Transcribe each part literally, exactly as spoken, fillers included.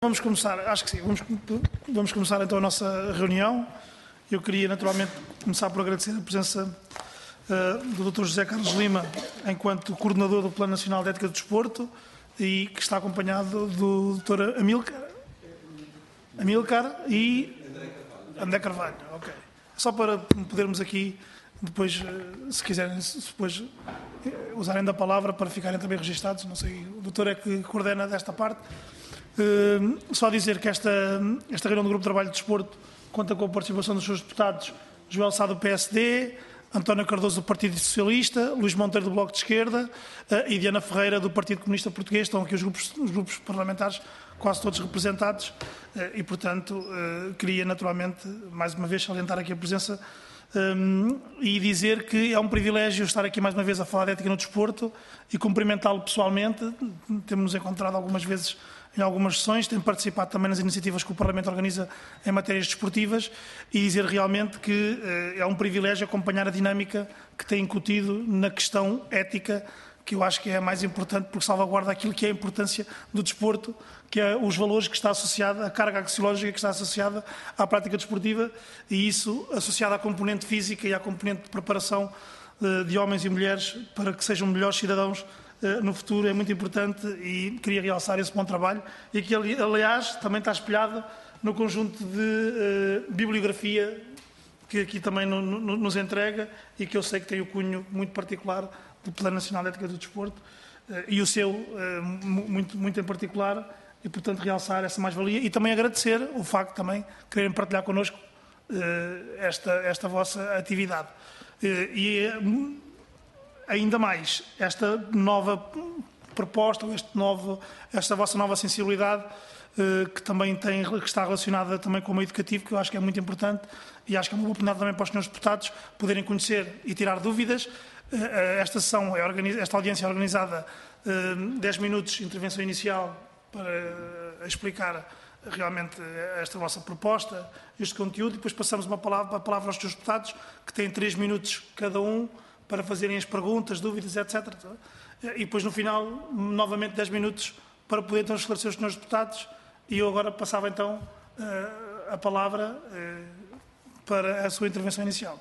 Vamos começar, acho que sim, vamos, vamos começar então a nossa reunião. Eu queria naturalmente começar por agradecer a presença uh, do doutor José Carlos Lima, enquanto coordenador do Plano Nacional de Ética do Desporto, e que está acompanhado do doutor Amílcar, Amílcar e André Carvalho. Ok. Só para podermos aqui, depois, se quiserem, depois usarem da palavra para ficarem também registados. Não sei, o doutor é que coordena desta parte. Uh, só dizer que esta, esta reunião do Grupo de Trabalho de Desporto conta com a participação dos seus deputados Joel Sá do P S D, António Cardoso do Partido Socialista, Luís Monteiro do Bloco de Esquerda uh, e Diana Ferreira do Partido Comunista Português. Estão aqui os grupos, os grupos parlamentares quase todos representados uh, e, portanto, uh, queria naturalmente, mais uma vez, salientar aqui a presença um, e dizer que é um privilégio estar aqui mais uma vez a falar de ética no desporto e cumprimentá-lo pessoalmente. Temos-nos encontrado algumas vezes em algumas sessões, tem participado também nas iniciativas que o Parlamento organiza em matérias desportivas e dizer realmente que eh, é um privilégio acompanhar a dinâmica que tem incutido na questão ética, que eu acho que é a mais importante porque salvaguarda aquilo que é a importância do desporto, que é os valores que está associada, a carga axiológica que está associada à prática desportiva e isso associado à componente física e à componente de preparação eh, de homens e mulheres para que sejam melhores cidadãos no futuro é muito importante e queria realçar esse bom trabalho e que, aliás, também está espelhado no conjunto de uh, bibliografia que aqui também no, no, nos entrega e que eu sei que tem o cunho muito particular do Plano Nacional de Ética do Desporto uh, e o seu uh, muito, muito em particular e, portanto, realçar essa mais-valia e também agradecer o facto de também quererem partilhar connosco uh, esta, esta vossa atividade. Uh, e uh, Ainda mais, esta nova proposta, este novo, esta vossa nova sensibilidade, eh, que também tem, que está relacionada também com o meio educativo, que eu acho que é muito importante e acho que é uma boa oportunidade também para os senhores deputados poderem conhecer e tirar dúvidas. Eh, esta sessão, é organiz, esta audiência é organizada eh, dez minutos de intervenção inicial para eh, explicar realmente esta vossa proposta, este conteúdo, e depois passamos uma palavra, a palavra aos senhores deputados, que têm três minutos cada um, para fazerem as perguntas, dúvidas, etcétera. E depois, no final, novamente dez minutos para poder então esclarecer os senhores deputados. E eu agora passava então a palavra para a sua intervenção inicial.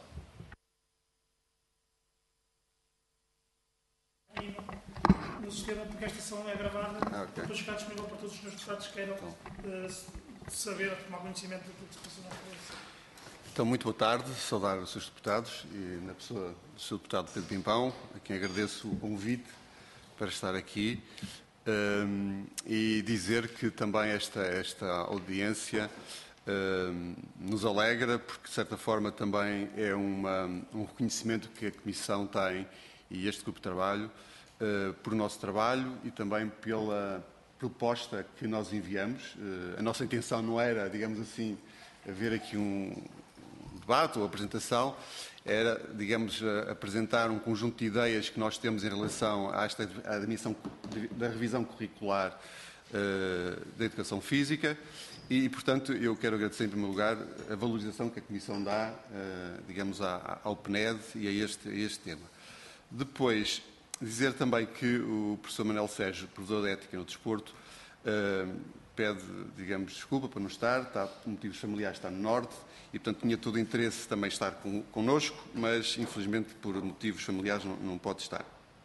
No sistema, porque esta sessão é gravada, ah, okay. Depois ficar disponível para todos os senhores deputados que queiram então. saber, tomar conhecimento do que se passou na conferência. Então, muito boa tarde, saudar os seus deputados e na pessoa do seu deputado Pedro Pimpão, a quem agradeço o convite para estar aqui um, e dizer que também esta, esta audiência um, nos alegra, porque de certa forma também é uma, um reconhecimento que a Comissão tem e este grupo de trabalho uh, por nosso trabalho e também pela proposta que nós enviamos. Uh, a nossa intenção não era, digamos assim, haver aqui um debate ou apresentação, era, digamos, apresentar um conjunto de ideias que nós temos em relação a esta à dimensão da revisão curricular uh, da educação física e, portanto, eu quero agradecer em primeiro lugar a valorização que a Comissão dá, uh, digamos, ao P N E D e a este, a este tema. Depois, dizer também que o professor Manuel Sérgio, professor de Ética no Desporto, uh, pede, digamos, desculpa por não estar, está, por motivos familiares está no Norte, e, portanto, tinha todo o interesse também estar com, connosco, mas, infelizmente, por motivos familiares, não, não pode estar.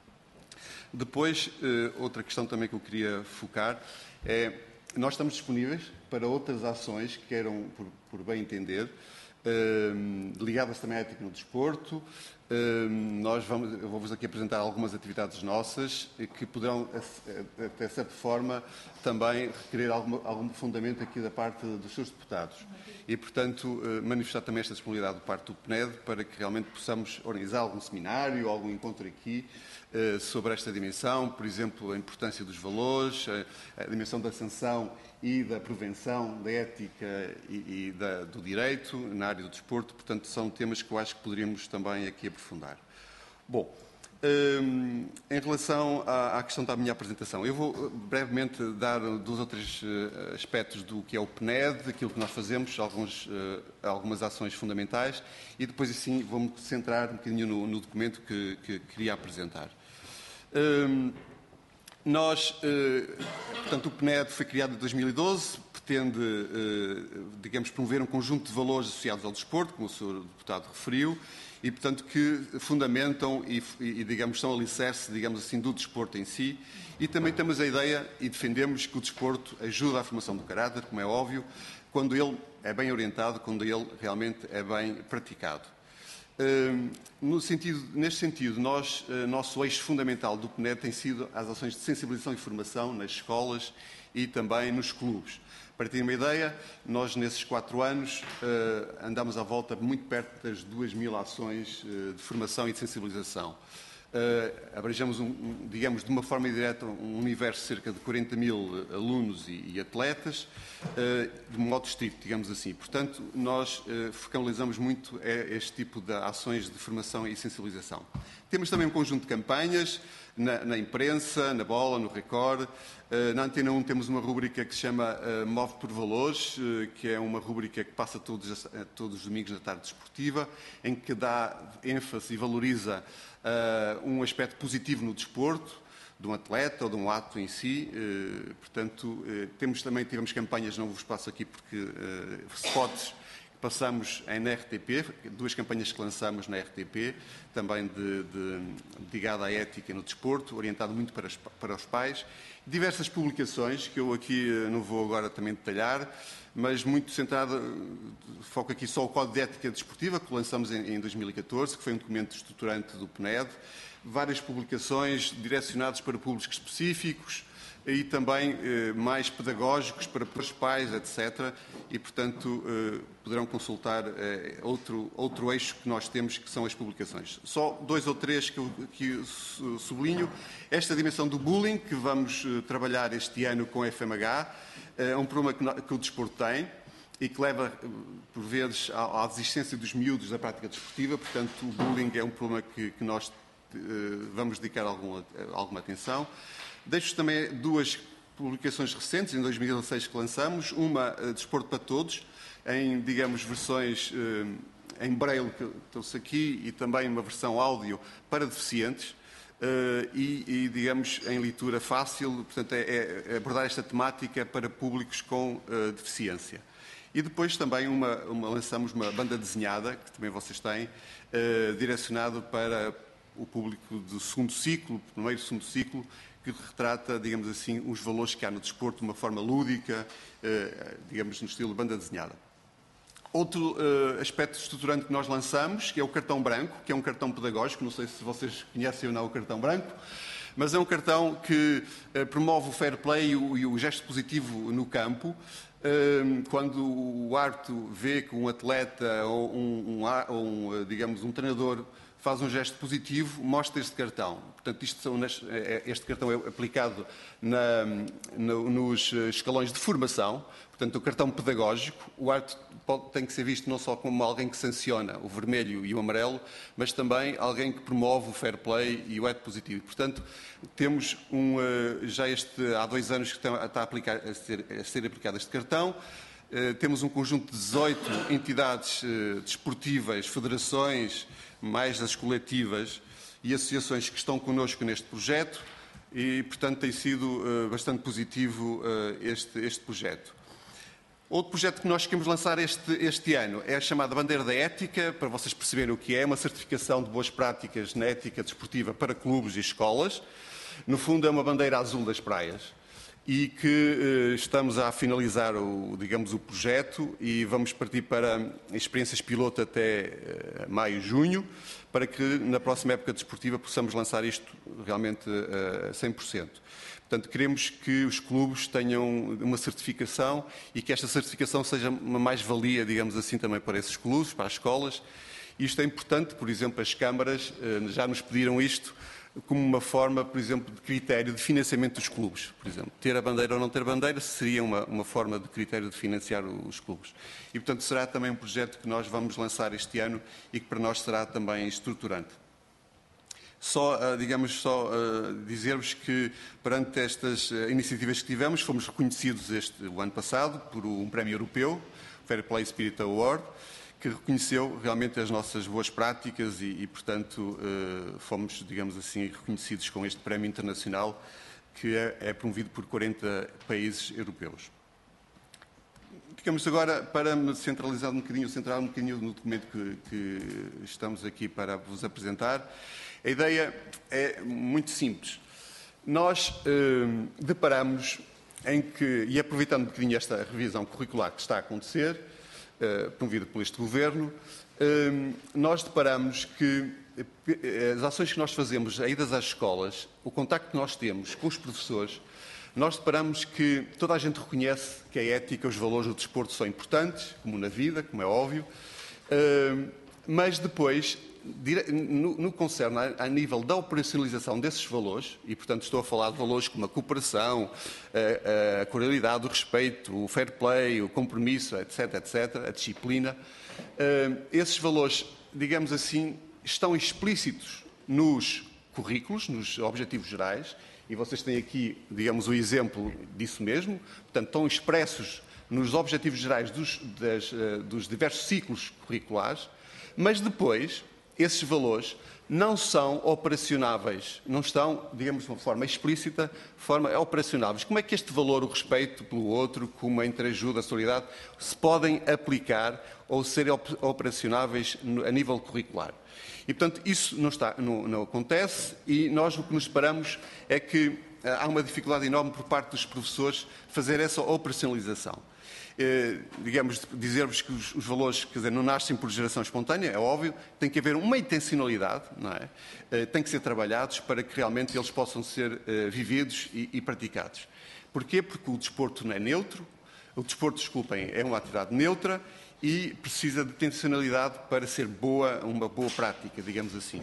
Depois, eh, outra questão também que eu queria focar é, nós estamos disponíveis para outras ações que queiram, por, por bem entender, eh, ligadas também à ética no desporto. Eh, nós vamos, eu vou-vos aqui apresentar algumas atividades nossas que poderão, até certa forma, também requerer algum, algum fundamento aqui da parte dos seus deputados. E, portanto, manifestar também esta disponibilidade por parte do P N E D para que realmente possamos organizar algum seminário, algum encontro aqui sobre esta dimensão, por exemplo, a importância dos valores, a dimensão da sanção e da prevenção, da ética e, e da, do direito na área do desporto. Portanto, são temas que eu acho que poderíamos também aqui aprofundar. Bom, Um, em relação à, à questão da minha apresentação, eu vou brevemente dar dois ou três uh, aspectos do que é o P N E D, aquilo que nós fazemos, alguns, uh, algumas ações fundamentais e depois assim vou-me centrar um bocadinho no, no documento que, que queria apresentar. Um, Nós, portanto, o P N E D foi criado em dois mil e doze pretende, digamos, promover um conjunto de valores associados ao desporto, como o senhor Deputado referiu, e, portanto, que fundamentam e, e digamos, são alicerce, digamos assim, do desporto em si. E também temos a ideia e defendemos que o desporto ajuda à formação do caráter, como é óbvio, quando ele é bem orientado, quando ele realmente é bem praticado. No sentido, neste sentido, nós, nosso eixo fundamental do P N E D tem sido as ações de sensibilização e formação nas escolas e também nos clubes. Para terem uma ideia, nós nesses quatro anos andamos à volta muito perto das duas mil ações de formação e de sensibilização. Uh, abrangemos, um, um, digamos, de uma forma indireta, um universo de cerca de quarenta mil alunos e, e atletas, uh, de modo estrito, digamos assim. Portanto, nós uh, focalizamos muito este tipo de ações de formação e sensibilização. Temos também um conjunto de campanhas na, na imprensa, na Bola, no Record. Uh, na Antena um temos uma rúbrica que se chama uh, Move por Valores, uh, que é uma rúbrica que passa todos, todos os domingos na tarde desportiva, em que dá ênfase e valoriza Uh, um aspecto positivo no desporto, de um atleta ou de um ato em si. Uh, portanto, uh, temos também, tivemos campanhas, não vos passo aqui porque uh, spots que passamos em R T P, duas campanhas que lançamos na R T P, também de, de, ligada à ética no desporto, orientado muito para, as, para os pais. Diversas publicações, que eu aqui uh, não vou agora também detalhar, mas muito centrada, foco aqui só o Código de Ética Desportiva, que lançamos em, em dois mil e catorze, que foi um documento estruturante do P N E D, várias publicações direcionadas para públicos específicos e também eh, mais pedagógicos para os pais, etcétera. E, portanto, eh, poderão consultar eh, outro, outro eixo que nós temos, que são as publicações. Só dois ou três que eu, que eu sublinho. Esta dimensão do bullying, que vamos eh, trabalhar este ano com a F M H, é um problema que, que o desporto tem e que leva, por vezes, à, à desistência dos miúdos da prática desportiva. Portanto, o bullying é um problema que, que nós eh, vamos dedicar alguma, alguma atenção. Deixo também duas publicações recentes, em dois mil e dezasseis, que lançamos. Uma, uh, Desporto para Todos, em, digamos, versões uh, em braille, que trouxe aqui, e também uma versão áudio para deficientes. Uh, e, e, digamos, em leitura fácil, portanto, é, é abordar esta temática para públicos com uh, deficiência. E depois também uma, uma, lançamos uma banda desenhada, que também vocês têm, uh, direcionado para o público do segundo ciclo, primeiro e segundo ciclo, que retrata, digamos assim, os valores que há no desporto de uma forma lúdica, uh, digamos, no estilo banda desenhada. Outro uh, aspecto estruturante que nós lançamos, que é o cartão branco, que é um cartão pedagógico, não sei se vocês conhecem ou não o cartão branco, mas é um cartão que uh, promove o fair play e o, e o gesto positivo no campo. Uh, quando o árbitro vê que um atleta ou um, um, ou um, digamos, um treinador faz um gesto positivo, mostra este cartão. Portanto, isto são, este cartão é aplicado na, no, nos escalões de formação, portanto, o cartão pedagógico. O árbitro pode, tem que ser visto não só como alguém que sanciona o vermelho e o amarelo, mas também alguém que promove o fair play e o ato positivo. Portanto, temos um, já este, há dois anos que está, está a, aplicar, a, ser, a ser aplicado este cartão. Uh, temos um conjunto de dezoito entidades uh, desportivas, federações, mais as coletivas e associações que estão connosco neste projeto e, portanto, tem sido uh, bastante positivo uh, este, este projeto. Outro projeto que nós queremos lançar este, este ano é a chamada Bandeira da Ética, para vocês perceberem o que é, uma certificação de boas práticas na ética desportiva para clubes e escolas. No fundo, é uma bandeira azul das praias. E que eh, estamos a finalizar o, digamos, o projeto e vamos partir para experiências piloto até eh, maio, junho, para que na próxima época desportiva possamos lançar isto realmente a eh, cem por cento. Portanto, queremos que os clubes tenham uma certificação e que esta certificação seja uma mais-valia, digamos assim, também para esses clubes, para as escolas. Isto é importante, por exemplo, as câmaras eh, já nos pediram isto, como uma forma, por exemplo, de critério de financiamento dos clubes. Por exemplo, ter a bandeira ou não ter bandeira seria uma, uma forma de critério de financiar os clubes. E, portanto, será também um projeto que nós vamos lançar este ano e que para nós será também estruturante. Só, digamos, só dizer-vos que, perante estas iniciativas que tivemos, fomos reconhecidos este, o ano passado por um prémio europeu, o Fair Play Spirit Award, que reconheceu realmente as nossas boas práticas e, e portanto, eh, fomos, digamos assim, reconhecidos com este prémio internacional que é, é promovido por quarenta países europeus. ficamos agora, para me centralizar um bocadinho, centrar um bocadinho no documento que, que estamos aqui para vos apresentar, a ideia é muito simples. Nós eh, deparamos em que, e aproveitando um bocadinho esta revisão curricular que está a acontecer, eh, promovida por este Governo, eh, nós deparamos que as ações que nós fazemos, a idas às escolas, o contacto que nós temos com os professores, nós deparamos que toda a gente reconhece que a ética, os valores do desporto são importantes, como na vida, como é óbvio, mas depois, no que concerne a nível da operacionalização desses valores, e portanto estou a falar de valores como a cooperação, a cordialidade, o respeito, o fair play, o compromisso, etc, etcétera, a disciplina, esses valores, digamos assim, estão explícitos nos currículos, nos objetivos gerais, e vocês têm aqui, digamos, o exemplo disso mesmo, portanto, estão expressos nos objetivos gerais dos, das, dos diversos ciclos curriculares, mas depois, esses valores não são operacionáveis, não estão, digamos, de uma forma explícita, forma operacionáveis. Como é que este valor, o respeito pelo outro, como a entreajuda, a solidariedade, se podem aplicar ou ser operacionáveis a nível curricular? E, portanto, isso não, está, não, não acontece e nós o que nos deparamos é que há uma dificuldade enorme por parte dos professores fazer essa operacionalização. Eh, digamos, dizer-vos que os, os valores, quer dizer, não nascem por geração espontânea, é óbvio, tem que haver uma intencionalidade, não é? Eh, tem que ser trabalhados para que realmente eles possam ser eh, vividos e, e praticados. Porquê? Porque o desporto não é neutro, o desporto, desculpem, é uma atividade neutra, e precisa de intencionalidade para ser boa, uma boa prática, digamos assim.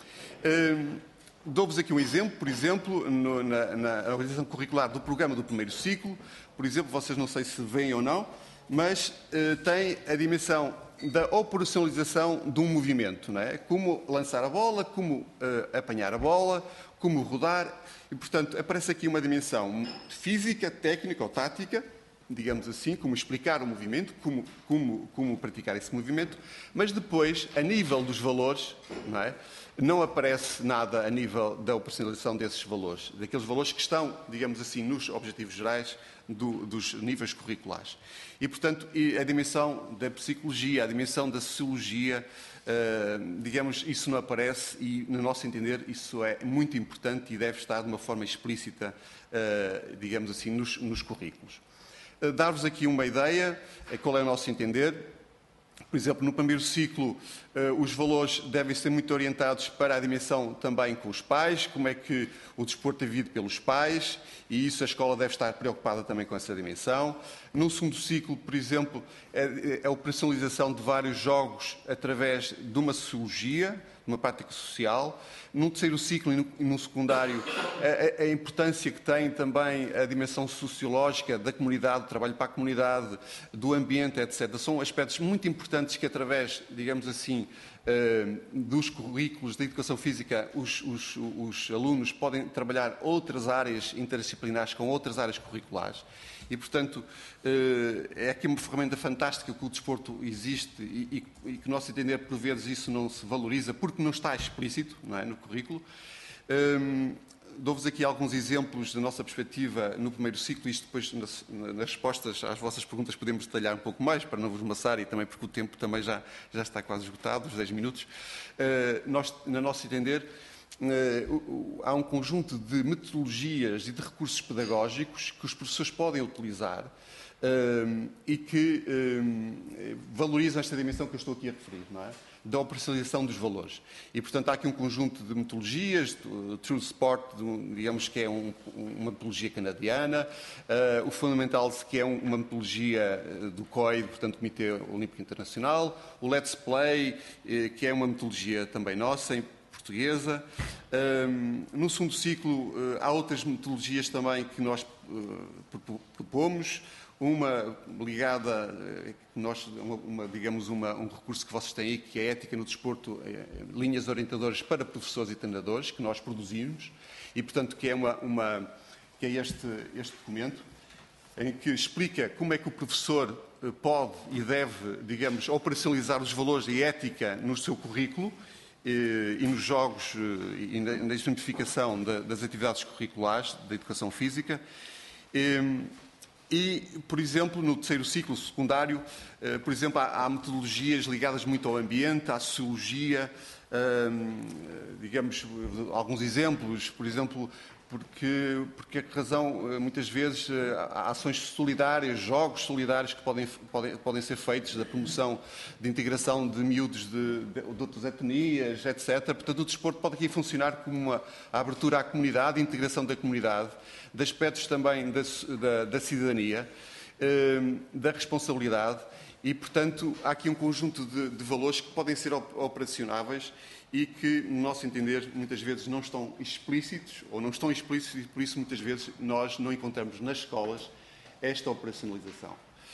Hum, Dou-vos aqui um exemplo, por exemplo, no, na, na organização curricular do programa do primeiro ciclo, por exemplo, vocês não sei se veem ou não, mas uh, tem a dimensão da operacionalização de um movimento, não é? Como lançar a bola, como uh, apanhar a bola, como rodar, e portanto aparece aqui uma dimensão física, técnica ou tática, digamos assim, como explicar o movimento, como, como, como praticar esse movimento, mas depois, a nível dos valores, não é? Não aparece nada a nível da operacionalização desses valores, daqueles valores que estão, digamos assim, nos objetivos gerais do, dos níveis curriculares. E, portanto, a dimensão da psicologia, a dimensão da sociologia, uh, digamos, isso não aparece e, no nosso entender, isso é muito importante e deve estar de uma forma explícita, uh, digamos assim, nos, nos currículos. Dar-vos aqui uma ideia, qual é o nosso entender. Por exemplo, no primeiro ciclo, os valores devem ser muito orientados para a dimensão também com os pais, como é que o desporto é vivido pelos pais, e isso a escola deve estar preocupada também com essa dimensão. No segundo ciclo, por exemplo, é a operacionalização de vários jogos através de uma sociologia, uma prática social. Num terceiro ciclo e no, e no secundário, a, a importância que tem também a dimensão sociológica da comunidade, do trabalho para a comunidade, do ambiente, etcétera. São aspectos muito importantes que, através, digamos assim, uh, dos currículos da educação física, os, os, os alunos podem trabalhar outras áreas interdisciplinares com outras áreas curriculares. E, portanto, é aqui uma ferramenta fantástica que o desporto existe e, e, e que, nosso entender, por vezes isso não se valoriza porque não está explícito, não é, no currículo. Um, Dou-vos aqui alguns exemplos da nossa perspectiva no primeiro ciclo, isto depois nas, nas respostas às vossas perguntas podemos detalhar um pouco mais, para não vos maçar e também porque o tempo também já, já está quase esgotado, os dez minutos. Uh, nós, no nosso entender, Uh, há um conjunto de metodologias e de recursos pedagógicos que os professores podem utilizar uh, e que uh, valorizam esta dimensão que eu estou aqui a referir, não é? Da operacionalização dos valores. E, portanto, há aqui um conjunto de metodologias, o True Sport, digamos que é um, uma metodologia canadiana, uh, o Fundamentals, que é um, uma metodologia do C O I, portanto, Comitê Olímpico Internacional, o Let's Play, uh, que é uma metodologia também nossa, em portuguesa. Um, no segundo ciclo, uh, há outras metodologias também que nós uh, propomos. Uma ligada, uh, nós, uma, uma, digamos, uma, um recurso que vocês têm aí, que é a ética no desporto, uh, linhas orientadoras para professores e treinadores, que nós produzimos, e, portanto, que é, uma, uma, que é este, este documento, em que explica como é que o professor uh, pode e deve, digamos, operacionalizar os valores e ética no seu currículo, e nos jogos e na simplificação das atividades curriculares da educação física. E, por exemplo, no terceiro ciclo secundário, por exemplo, há, há metodologias ligadas muito ao ambiente, à sociologia, digamos, alguns exemplos, por exemplo, porque, porque a razão, muitas vezes, há ações solidárias, jogos solidários que podem, podem, podem ser feitos da promoção de integração de miúdos de, de, de outras etnias, etcétera. Portanto, o desporto pode aqui funcionar como uma abertura à comunidade, integração da comunidade, de aspectos também da, da, da cidadania, da responsabilidade e, portanto, há aqui um conjunto de, de valores que podem ser operacionáveis e que, no nosso entender, muitas vezes não estão explícitos ou não estão explícitos e, por isso, muitas vezes, nós não encontramos nas escolas esta operacionalização.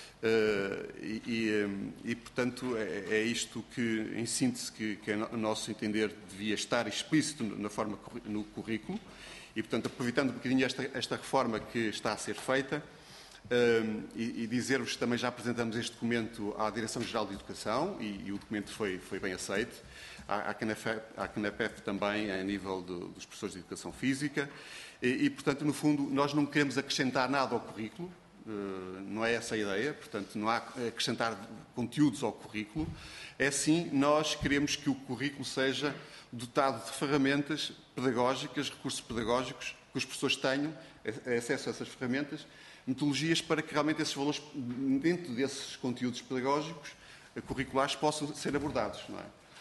Uh, e, e, e, portanto, é, é isto que, em síntese, que, que, a nosso entender, devia estar explícito na forma, no currículo e, portanto, aproveitando um bocadinho esta, esta reforma que está a ser feita, Uh, e, e dizer-vos que também já apresentamos este documento à Direção-Geral de Educação e, e o documento foi, foi bem aceito, à, à, CNEFEP, à CNEPEF também, a nível do, dos professores de Educação Física e, e, portanto, no fundo, nós não queremos acrescentar nada ao currículo, uh, não é essa a ideia, portanto, não há acrescentar conteúdos ao currículo, é sim, nós queremos que o currículo seja dotado de ferramentas pedagógicas, recursos pedagógicos, que os professores tenham acesso a essas ferramentas, metodologias para que realmente esses valores, dentro desses conteúdos pedagógicos, curriculares, possam ser abordados, não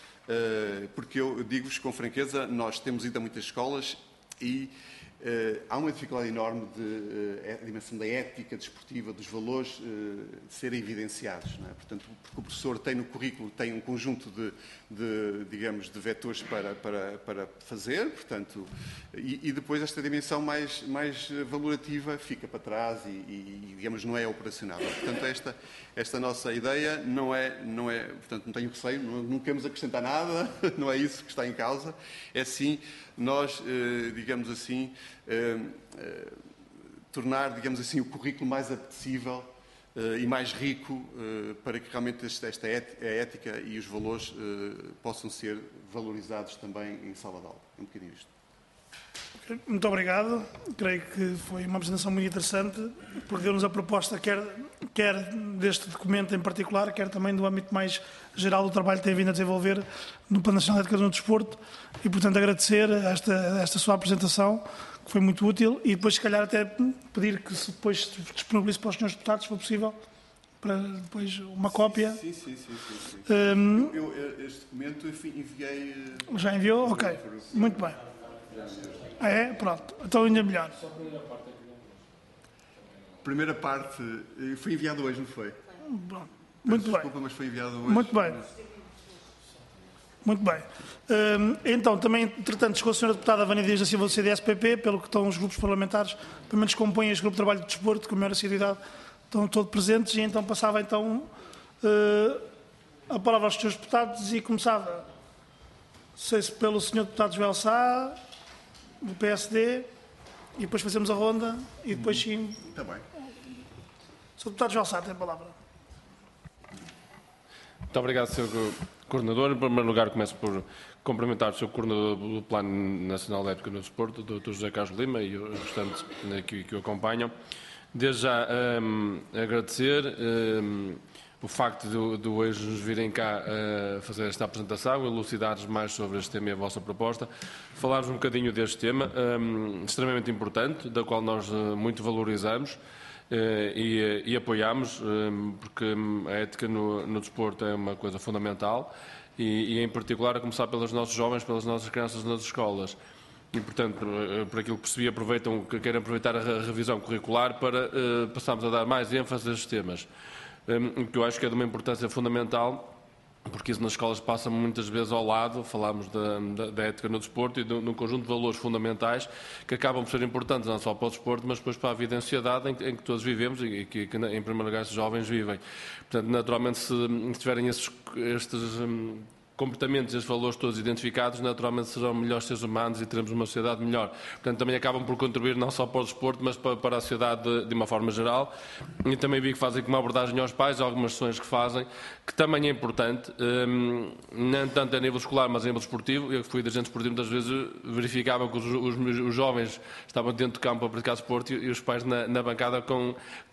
é? Porque eu digo-vos com franqueza, nós temos ido a muitas escolas e uh, há uma dificuldade enorme de uh, a dimensão da ética desportiva, dos valores uh, de serem evidenciados, não é? Portanto, porque o professor tem no currículo, tem um conjunto de, de digamos, de vetores para, para, para fazer, portanto, e, e depois esta dimensão mais, mais valorativa fica para trás e, e, digamos, não é operacional. Portanto, esta, esta nossa ideia não é, não é, portanto, não tenho receio, não, não queremos acrescentar nada, não é isso que está em causa, é sim nós, eh, digamos assim, eh, eh, tornar, digamos assim, o currículo mais apetecível eh, e mais rico eh, para que realmente esta, esta ética e os valores eh, possam ser valorizados também em sala de aula. É um bocadinho isto. Muito obrigado. Creio que foi uma apresentação muito interessante, porque deu-nos a proposta, quer, quer deste documento em particular, quer também do âmbito mais geral do trabalho que tem vindo a desenvolver no Plano Nacional de Educação no Desporto e, portanto, agradecer esta, esta sua apresentação, que foi muito útil, e depois, se calhar, até pedir que se depois disponibilize para os senhores deputados, se for possível, para depois uma cópia. Sim, sim, sim. sim, sim. Um, eu, eu, este documento eu enviei... Já enviou? Ok. Muito bem. Ah, é? Pronto. Então ainda melhor. Primeira parte, foi enviado hoje, não foi? Pronto. Muito bem. Desculpa, mas foi enviado hoje. Muito bem. Muito bem. Hum, então, também, entretanto, chegou a senhora Deputada Vânia Dias da Silva do C D S P P, pelo que estão os grupos parlamentares, pelo menos compõem este grupo de trabalho de desporto, com maior assiduidade, estão todos presentes, e então passava então uh, a palavra aos senhores deputados e começava, não sei se pelo senhor Deputado Joel Sá, do P S D, e depois fazemos a ronda, e depois sim... Está bem. senhor Deputado Joel Sá, tem a palavra. Muito obrigado, senhor Coordenador. Em primeiro lugar, começo por cumprimentar o senhor Coordenador do Plano Nacional de Ética no Desporto, o doutor José Carlos Lima, e os restantes que, que o acompanham. Desde já um, agradecer um, o facto de, de hoje nos virem cá uh, fazer esta apresentação, elucidar-nos mais sobre este tema e a vossa proposta, falar-vos um bocadinho deste tema, um, extremamente importante, da qual nós uh, muito valorizamos uh, e, e apoiamos, um, porque a ética no, no desporto é uma coisa fundamental e, e, em particular, a começar pelos nossos jovens, pelas nossas crianças nas escolas. E, portanto, por aquilo que percebi, aproveitam, querem aproveitar a revisão curricular para uh, passarmos a dar mais ênfase a estes temas. Um, que eu acho que é de uma importância fundamental, porque isso nas escolas passa muitas vezes ao lado, falamos da, da, da ética no desporto e de um conjunto de valores fundamentais que acabam por ser importantes não só para o desporto, mas depois para a vida em sociedade em, em que todos vivemos e que, que, em primeiro lugar, estes jovens vivem. Portanto, naturalmente, se, se tiverem esses, estes... Um, comportamentos e os valores todos identificados, naturalmente serão melhores seres humanos e teremos uma sociedade melhor. Portanto, também acabam por contribuir não só para o desporto, mas para, para a sociedade de, de uma forma geral. E também vi que fazem uma abordagem aos pais, algumas ações que fazem, que também é importante, um, não tanto a nível escolar, mas a nível desportivo. Eu que fui dirigente esportivo, muitas vezes verificava que os, os, os jovens estavam dentro do campo a praticar desporto e, e os pais na, na bancada com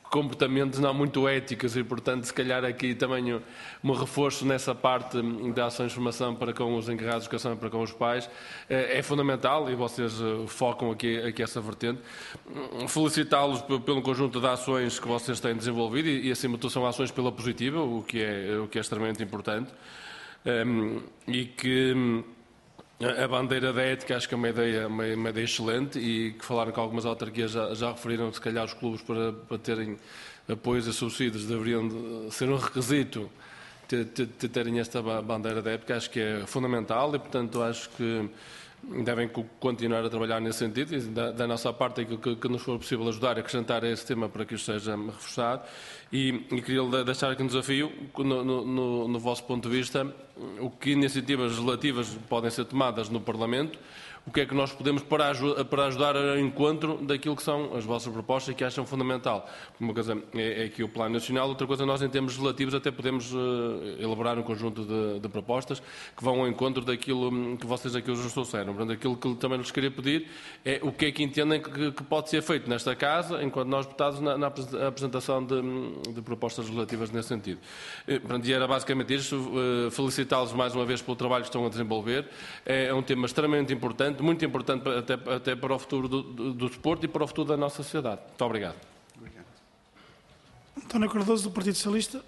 comportamentos não muito éticos e, portanto, se calhar aqui também um reforço nessa parte da ação de formação para com os encarregados de educação e para com os pais é fundamental e vocês focam aqui, aqui essa vertente. Felicitá-los pelo conjunto de ações que vocês têm desenvolvido e, e acima de tudo, são ações pela positiva, o que é, o que é extremamente importante. Um, e que a bandeira da ética acho que é uma ideia, uma, uma ideia excelente e que falaram que algumas autarquias já, já referiram, se calhar os clubes para, para terem apoios e subsídios deveriam de ser um requisito de, de, de terem esta bandeira da ética, acho que é fundamental e, portanto, acho que devem continuar a trabalhar nesse sentido e da, da nossa parte aquilo que, que nos for possível ajudar a acrescentar a esse tema para que isto seja reforçado e, e queria deixar aqui um desafio no, no, no vosso ponto de vista, o que iniciativas legislativas podem ser tomadas no Parlamento, o que é que nós podemos para, para ajudar ao encontro daquilo que são as vossas propostas e que acham fundamental. Uma coisa é, é aqui o Plano Nacional, outra coisa nós em termos legislativos até podemos uh, elaborar um conjunto de, de propostas que vão ao encontro daquilo que vocês aqui hoje nos trouxeram. Portanto, aquilo que também nos queria pedir é o que é que entendem que, que pode ser feito nesta Casa, enquanto nós deputados, na, na apresentação de, de propostas legislativas nesse sentido. E, portanto, e era basicamente isso, uh, felicitá-los mais uma vez pelo trabalho que estão a desenvolver. É, é um tema extremamente importante, muito importante até, até para o futuro do, do, do desporto e para o futuro da nossa sociedade. Muito obrigado. Obrigado. António Cardoso, do Partido Socialista.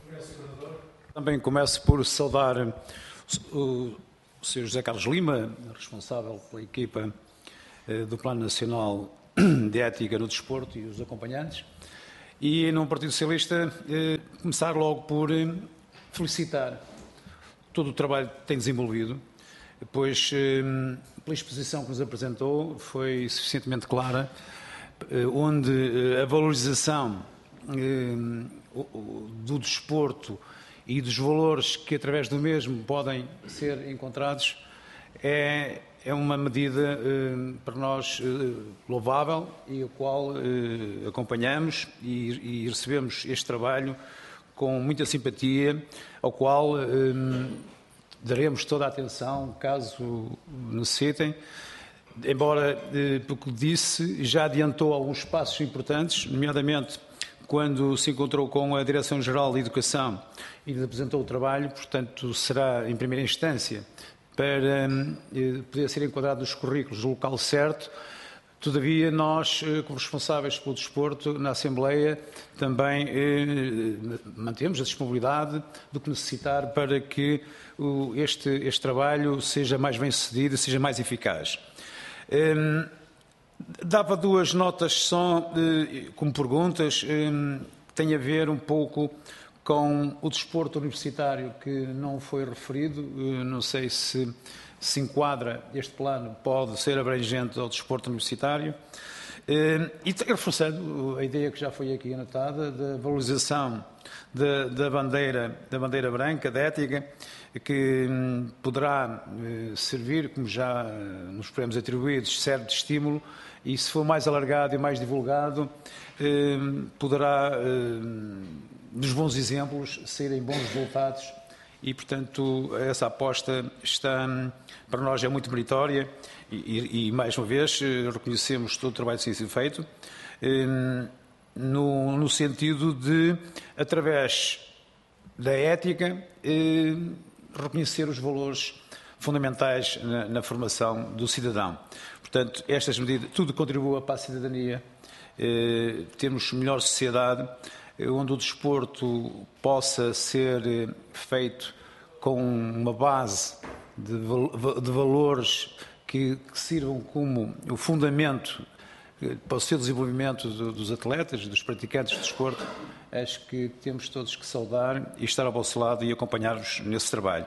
Também começo por saudar o, o senhor José Carlos Lima, responsável pela equipa eh, do Plano Nacional de Ética no Desporto e os acompanhantes. E no Partido Socialista eh, começar logo por eh, felicitar todo o trabalho que tem desenvolvido, pois eh, pela exposição que nos apresentou foi suficientemente clara, eh, onde eh, a valorização eh, do desporto e dos valores que através do mesmo podem ser encontrados é, é uma medida eh, para nós eh, louvável e a qual eh, acompanhamos e, e recebemos este trabalho com muita simpatia, ao qual eh, daremos toda a atenção, caso necessitem, embora, porque disse, já adiantou alguns passos importantes, nomeadamente quando se encontrou com a Direção-Geral de Educação e lhe apresentou o trabalho, portanto, será em primeira instância para poder ser enquadrado nos currículos do local certo. Todavia, nós, como responsáveis pelo desporto, na Assembleia, também eh, mantemos a disponibilidade do que necessitar para que o, este, este trabalho seja mais bem sucedido e seja mais eficaz. Eh, dava duas notas só, eh, como perguntas, eh, que têm a ver um pouco com o desporto universitário, que não foi referido. Eh, não sei se se enquadra este plano, pode ser abrangente ao desporto universitário. E reforçando a ideia que já foi aqui anotada, da valorização da, da, bandeira, da bandeira branca, da ética, que poderá servir, como já nos prémios atribuídos, serve de estímulo, e se for mais alargado e mais divulgado, poderá, dos bons exemplos, saírem bons resultados. E, portanto, essa aposta está, para nós é muito meritória e, e, e mais uma vez, reconhecemos todo o trabalho que tem sido feito, no, no sentido de, através da ética, reconhecer os valores fundamentais na, na formação do cidadão. Portanto, estas medidas, tudo contribui para a cidadania, termos melhor sociedade, onde o desporto possa ser feito com uma base de, de valores que, que sirvam como o fundamento para o seu desenvolvimento do, dos atletas, dos praticantes de desporto. Acho que temos todos que saudar e estar ao vosso lado e acompanhar-vos nesse trabalho.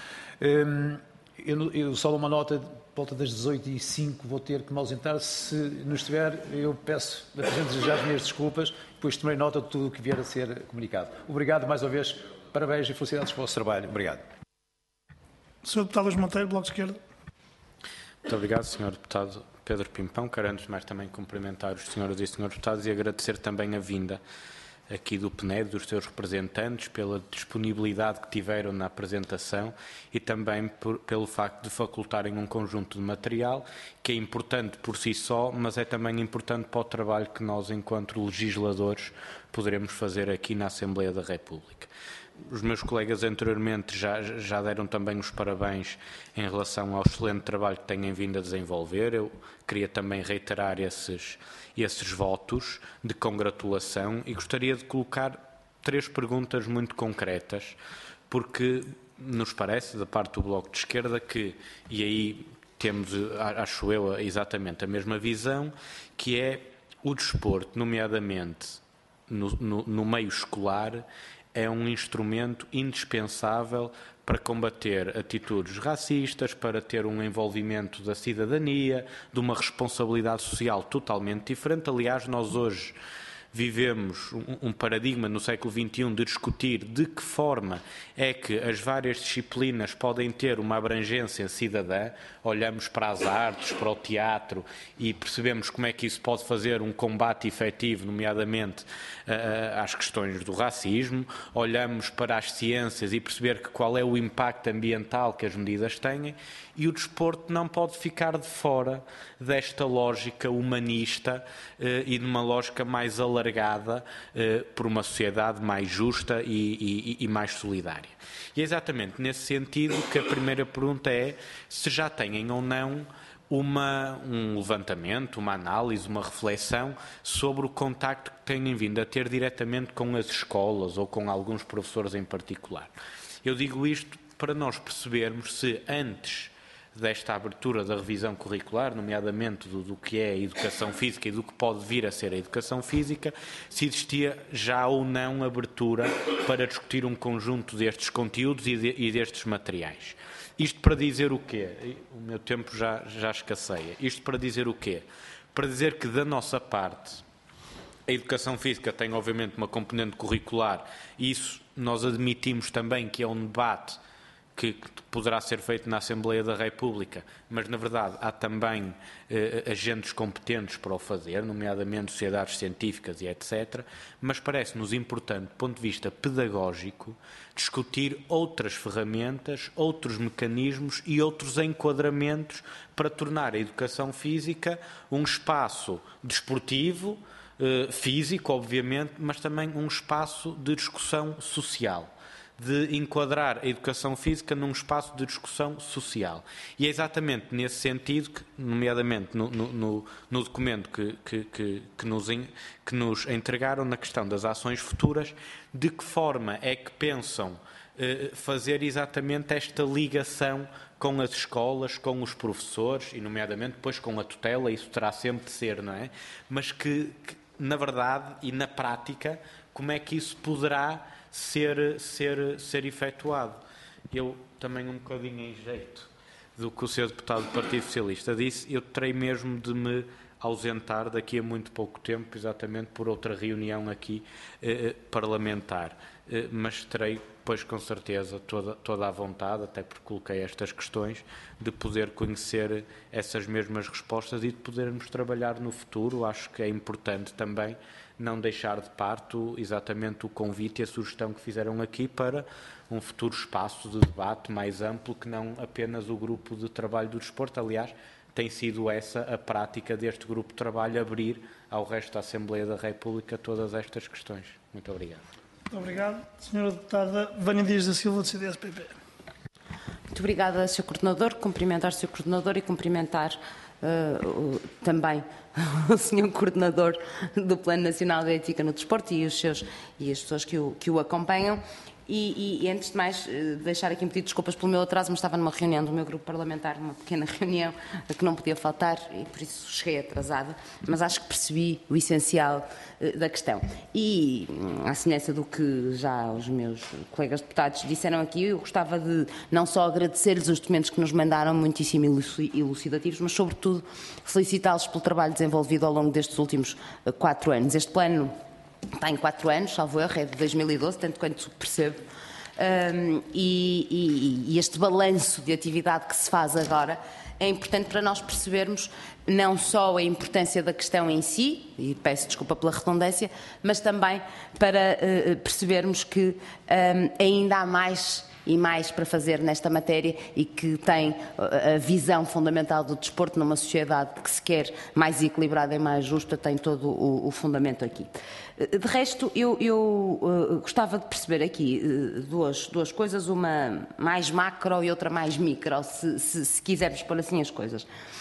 Eu, eu só dou uma nota, volta das dezoito e cinco vou ter que me ausentar. Se não estiver, eu peço, apresento já as minhas desculpas, depois tomarei nota de tudo o que vier a ser comunicado. Obrigado mais uma vez, parabéns e felicidades pelo vosso trabalho. Obrigado. senhor Deputado Luís Monteiro, Bloco de Esquerda. Muito obrigado, senhor Deputado Pedro Pimpão. Quero antes de mais também cumprimentar os senhores e senhores deputados e agradecer também a vinda aqui do P N E D, dos seus representantes, pela disponibilidade que tiveram na apresentação e também por, pelo facto de facultarem um conjunto de material que é importante por si só, mas é também importante para o trabalho que nós, enquanto legisladores, poderemos fazer aqui na Assembleia da República. Os meus colegas anteriormente já, já deram também os parabéns em relação ao excelente trabalho que têm vindo a desenvolver. Eu queria também reiterar esses, esses votos de congratulação e gostaria de colocar três perguntas muito concretas, porque nos parece, da parte do Bloco de Esquerda, que, e aí temos, acho eu, exatamente a mesma visão, que é o desporto, nomeadamente no, no, no meio escolar, é um instrumento indispensável para combater atitudes racistas, para ter um envolvimento da cidadania, de uma responsabilidade social totalmente diferente. Aliás, nós hoje vivemos um paradigma no século vinte e um de discutir de que forma é que as várias disciplinas podem ter uma abrangência cidadã. Olhamos para as artes, para o teatro e percebemos como é que isso pode fazer um combate efetivo, nomeadamente uh, às questões do racismo. Olhamos para as ciências e perceber que qual é o impacto ambiental que as medidas têm, e o desporto não pode ficar de fora desta lógica humanista uh, e de uma lógica mais alargada uh, por uma sociedade mais justa e, e, e mais solidária. E é exatamente nesse sentido que a primeira pergunta é se já têm ou não uma, um levantamento, uma análise, uma reflexão sobre o contacto que têm vindo a ter diretamente com as escolas ou com alguns professores em particular. Eu digo isto para nós percebermos se antes desta abertura da revisão curricular, nomeadamente do, do que é a educação física e do que pode vir a ser a educação física, se existia já ou não abertura para discutir um conjunto destes conteúdos e, de, e destes materiais. Isto para dizer o quê? O meu tempo já, já escasseia. Isto para dizer o quê? Para dizer que, da nossa parte, a educação física tem, obviamente, uma componente curricular, e isso nós admitimos também que é um debate que poderá ser feito na Assembleia da República, mas, na verdade, há também eh, agentes competentes para o fazer, nomeadamente sociedades científicas e etcétera, mas parece-nos importante, do ponto de vista pedagógico, discutir outras ferramentas, outros mecanismos e outros enquadramentos para tornar a educação física um espaço desportivo, eh, físico, obviamente, mas também um espaço de discussão social, de enquadrar a educação física num espaço de discussão social. E é exatamente nesse sentido que, nomeadamente no, no, no documento que, que, que, que, nos, que nos entregaram na questão das ações futuras, de que forma é que pensam eh, fazer exatamente esta ligação com as escolas, com os professores e, nomeadamente, depois com a tutela, isso terá sempre de ser, não é? Mas que, que na verdade e na prática, como é que isso poderá ser, ser, ser efetuado. Eu também um bocadinho em jeito do que o senhor deputado do Partido Socialista disse, eu terei mesmo de me ausentar daqui a muito pouco tempo, exatamente por outra reunião aqui eh, parlamentar. Eh, mas terei, pois com certeza, toda, toda a vontade, até porque coloquei estas questões, de poder conhecer essas mesmas respostas e de podermos trabalhar no futuro. Acho que é importante também não deixar de parte exatamente o convite e a sugestão que fizeram aqui para um futuro espaço de debate mais amplo que não apenas o grupo de trabalho do desporto. Aliás, tem sido essa a prática deste grupo de trabalho, abrir ao resto da Assembleia da República todas estas questões. Muito obrigado. Muito obrigado. Senhora Deputada Vânia Dias da Silva, do C D S P P. Muito obrigada, senhor Coordenador. Cumprimentar o senhor Coordenador e cumprimentar uh, o, também o senhor Coordenador do Plano Nacional de Ética no Desporto e, os seus, e as pessoas que o, que o acompanham. E, e, e, antes de mais, deixar aqui um pedido de desculpas pelo meu atraso, mas estava numa reunião do meu grupo parlamentar, uma pequena reunião, a que não podia faltar, e por isso cheguei atrasada, mas acho que percebi o essencial uh, da questão. E, à semelhança do que já os meus colegas deputados disseram aqui, eu gostava de não só agradecer-lhes os documentos que nos mandaram, muitíssimo elucidativos, mas, sobretudo, felicitá-los pelo trabalho desenvolvido ao longo destes últimos uh, quatro anos. Este plano está em quatro anos, salvo erro, é de dois mil e doze, tanto quanto percebo, um, e, e, e este balanço de atividade que se faz agora é importante para nós percebermos não só a importância da questão em si, e peço desculpa pela redundância, mas também para uh, percebermos que um, ainda há mais e mais para fazer nesta matéria e que tem a visão fundamental do desporto numa sociedade que se quer mais equilibrada e mais justa, tem todo o, o fundamento aqui. De resto, eu, eu uh, gostava de perceber aqui uh, duas, duas coisas, uma mais macro e outra mais micro, se, se, se quisermos pôr assim as coisas.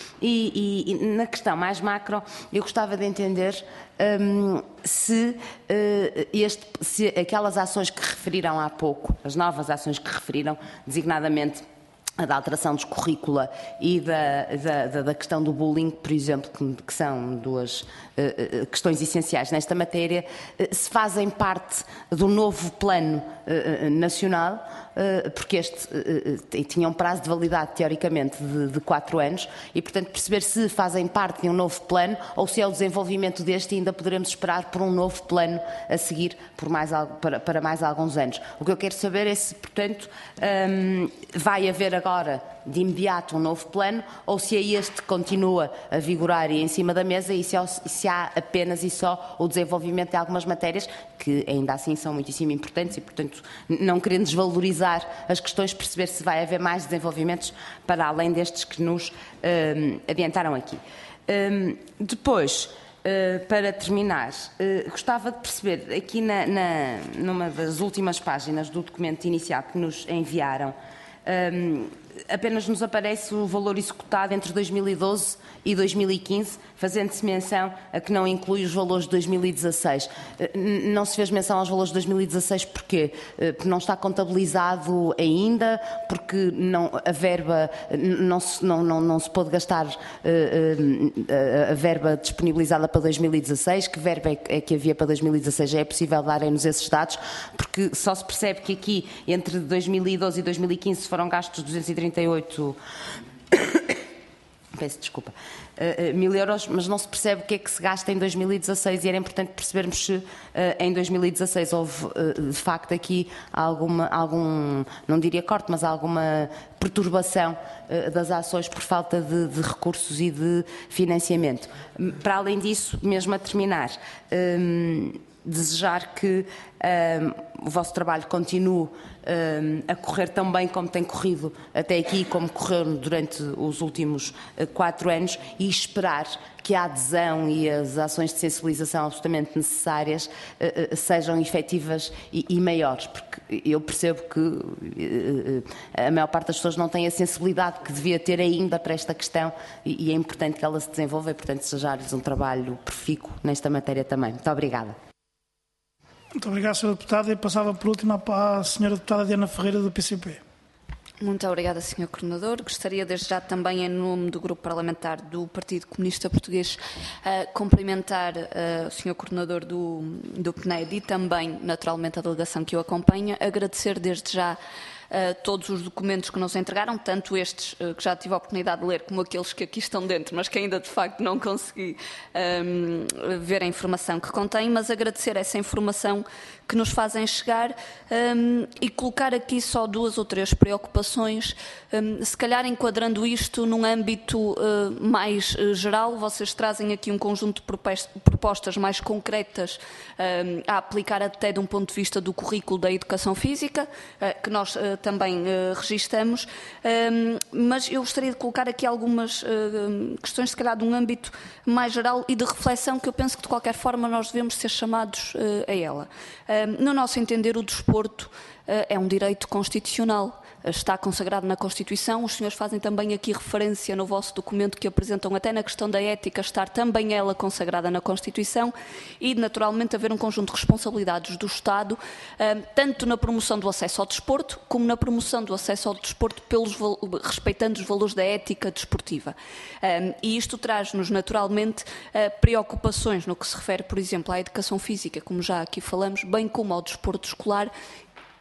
E, e, e na questão mais macro, eu gostava de entender um, se, uh, este, se aquelas ações que referiram há pouco, as novas ações que referiram, designadamente a da alteração dos currícula e da, da, da questão do bullying, por exemplo, que, que são duas uh, questões essenciais nesta matéria, uh, se fazem parte do novo plano uh, nacional, uh, porque este uh, tinha um prazo de validade, teoricamente, de, de quatro anos, e, portanto, perceber se fazem parte de um novo plano ou se é o desenvolvimento deste e ainda poderemos esperar por um novo plano a seguir por mais, para, para mais alguns anos. O que eu quero saber é se, portanto, um, vai haver agora agora, de imediato, um novo plano, ou se é este que continua a vigorar e em cima da mesa e se há, se há apenas e só o desenvolvimento de algumas matérias que ainda assim são muitíssimo importantes e, portanto, não querendo desvalorizar as questões, perceber se vai haver mais desenvolvimentos para além destes que nos um, adiantaram aqui. Um, depois, Uh, para terminar, uh, gostava de perceber, aqui na, na, numa das últimas páginas do documento inicial que nos enviaram, um, apenas nos aparece o valor executado entre dois mil e doze e dois mil e quinze, fazendo-se menção a que não inclui os valores de dois mil e dezasseis. Não se fez menção aos valores de dois mil e dezasseis porquê? Porque não está contabilizado ainda, porque não, a verba não se, não, não, não se pôde gastar a verba disponibilizada para dois mil e dezasseis, que verba é que havia para dois mil e dezasseis? Já é possível darem-nos esses dados, porque só se percebe que aqui, entre dois mil e doze e dois mil e quinze, foram gastos duzentos e trinta e oito peço desculpa, uh, mil euros, mas não se percebe o que é que se gasta em dois mil e dezasseis e era importante percebermos se uh, em dois mil e dezasseis houve, uh, de facto, aqui alguma, algum, não diria corte, mas alguma perturbação uh, das ações por falta de, de recursos e de financiamento. Para além disso, mesmo a terminar, um, desejar que um, o vosso trabalho continue um, a correr tão bem como tem corrido até aqui, como correu durante os últimos uh, quatro anos, e esperar que a adesão e as ações de sensibilização absolutamente necessárias uh, uh, sejam efetivas e, e maiores, porque eu percebo que uh, uh, a maior parte das pessoas não tem a sensibilidade que devia ter ainda para esta questão e, e é importante que ela se desenvolva e, portanto, desejar-lhes um trabalho profícuo nesta matéria também. Muito obrigada. Muito obrigado, senhora Deputada. E passava por último para a senhora Deputada Diana Ferreira, do P C P. Muito obrigada, senhor Coordenador. Gostaria desde já também, em nome do Grupo Parlamentar do Partido Comunista Português, uh, cumprimentar uh, o senhor Coordenador do, do P N E D e também, naturalmente, a delegação que o acompanha. Agradecer desde já Uh, todos os documentos que nos entregaram, tanto estes uh, que já tive a oportunidade de ler, como aqueles que aqui estão dentro, mas que ainda de facto não consegui um, ver a informação que contém, mas agradecer essa informação que nos fazem chegar um, e colocar aqui só duas ou três preocupações, um, se calhar enquadrando isto num âmbito uh, mais uh, geral. Vocês trazem aqui um conjunto de propostas mais concretas um, a aplicar até de um ponto de vista do currículo da educação física, uh, que nós uh, também uh, registamos, um, mas eu gostaria de colocar aqui algumas uh, questões, se calhar, de um âmbito mais geral e de reflexão, que eu penso que, de qualquer forma, nós devemos ser chamados uh, a ela. Um, no nosso entender, o desporto uh, é um direito constitucional. Está consagrado na Constituição. Os senhores fazem também aqui referência no vosso documento que apresentam até na questão da ética, estar também ela consagrada na Constituição e, naturalmente, haver um conjunto de responsabilidades do Estado, tanto na promoção do acesso ao desporto, como na promoção do acesso ao desporto pelos, respeitando os valores da ética desportiva. E isto traz-nos, naturalmente, preocupações no que se refere, por exemplo, à educação física, como já aqui falamos, bem como ao desporto escolar,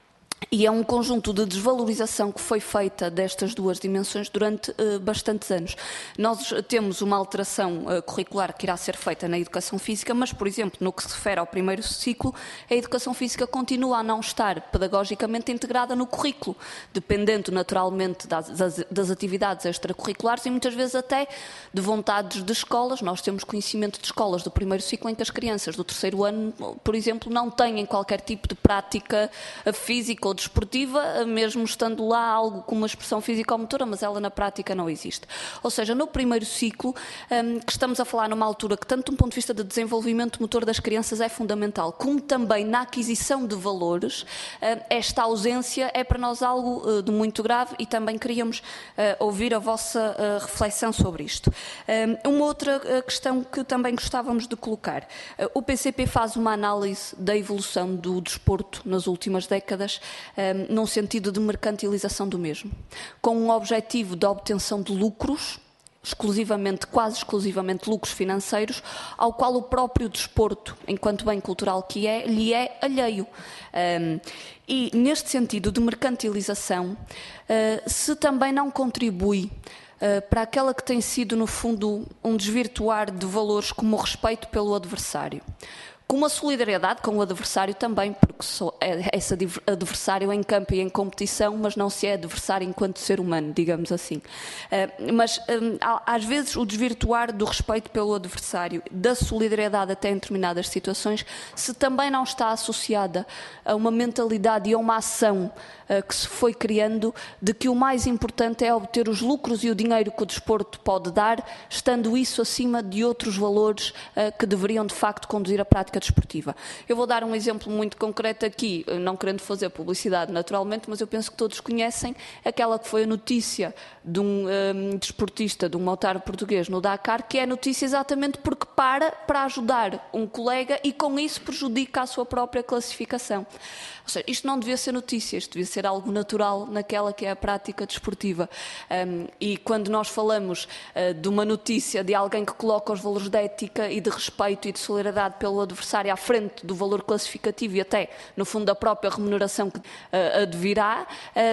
E é um conjunto de desvalorização que foi feita destas duas dimensões durante uh, bastantes anos. Nós temos uma alteração uh, curricular que irá ser feita na educação física, mas, por exemplo, no que se refere ao primeiro ciclo, a educação física continua a não estar pedagogicamente integrada no currículo, dependendo naturalmente das, das, das atividades extracurriculares e muitas vezes até de vontades de escolas. Nós temos conhecimento de escolas do primeiro ciclo em que as crianças do terceiro ano, por exemplo, não têm qualquer tipo de prática física ou desportiva, mesmo estando lá algo como uma expressão físico-motora, mas ela na prática não existe. Ou seja, no primeiro ciclo, um, que estamos a falar numa altura que, tanto do ponto de vista de desenvolvimento motor das crianças é fundamental, como também na aquisição de valores, uh, esta ausência é para nós algo uh, de muito grave e também queríamos uh, ouvir a vossa uh, reflexão sobre isto. Um, uma outra uh, questão que também gostávamos de colocar. Uh, o P C P faz uma análise da evolução do desporto nas últimas décadas, Um, num sentido de mercantilização do mesmo, com um objetivo de obtenção de lucros, exclusivamente, quase exclusivamente lucros financeiros, ao qual o próprio desporto, enquanto bem cultural que é, lhe é alheio. Um, e neste sentido de mercantilização, uh, se também não contribui Uh, para aquela que tem sido, no fundo, um desvirtuar de valores como o respeito pelo adversário. Com a solidariedade com o adversário também, porque só é esse adversário em campo e em competição, mas não se é adversário enquanto ser humano, digamos assim. Uh, mas, um, às vezes, o desvirtuar do respeito pelo adversário, da solidariedade até em determinadas situações, se também não está associada a uma mentalidade e a uma ação uh, que se foi criando de que o mais importante é obter os lucros e o dinheiro que o desporto pode dar, estando isso acima de outros valores uh, que deveriam, de facto, conduzir a prática desportiva. Eu vou dar um exemplo muito concreto aqui, não querendo fazer publicidade naturalmente, mas eu penso que todos conhecem aquela que foi a notícia de um, um desportista, de um montaro português no Dakar, que é notícia exatamente porque para para ajudar um colega e com isso prejudica a sua própria classificação. Ou seja, isto não devia ser notícia, isto devia ser algo natural naquela que é a prática desportiva. Um, e quando nós falamos uh, de uma notícia de alguém que coloca os valores de ética e de respeito e de solidariedade pelo adversário à frente do valor classificativo e até, no fundo, da própria remuneração que uh, advirá,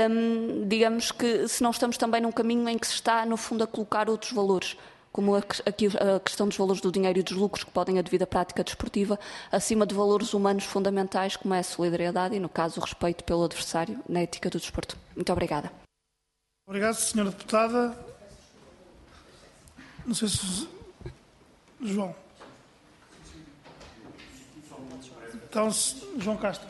um, digamos que se não estamos também num caminho em que se está, no fundo, a colocar outros valores, como aqui a questão dos valores do dinheiro e dos lucros que podem advir da prática desportiva, acima de valores humanos fundamentais, como é a solidariedade e, no caso, o respeito pelo adversário na ética do desporto. Muito obrigada. Obrigado, senhora deputada. Não sei se... João. Então, João Castro.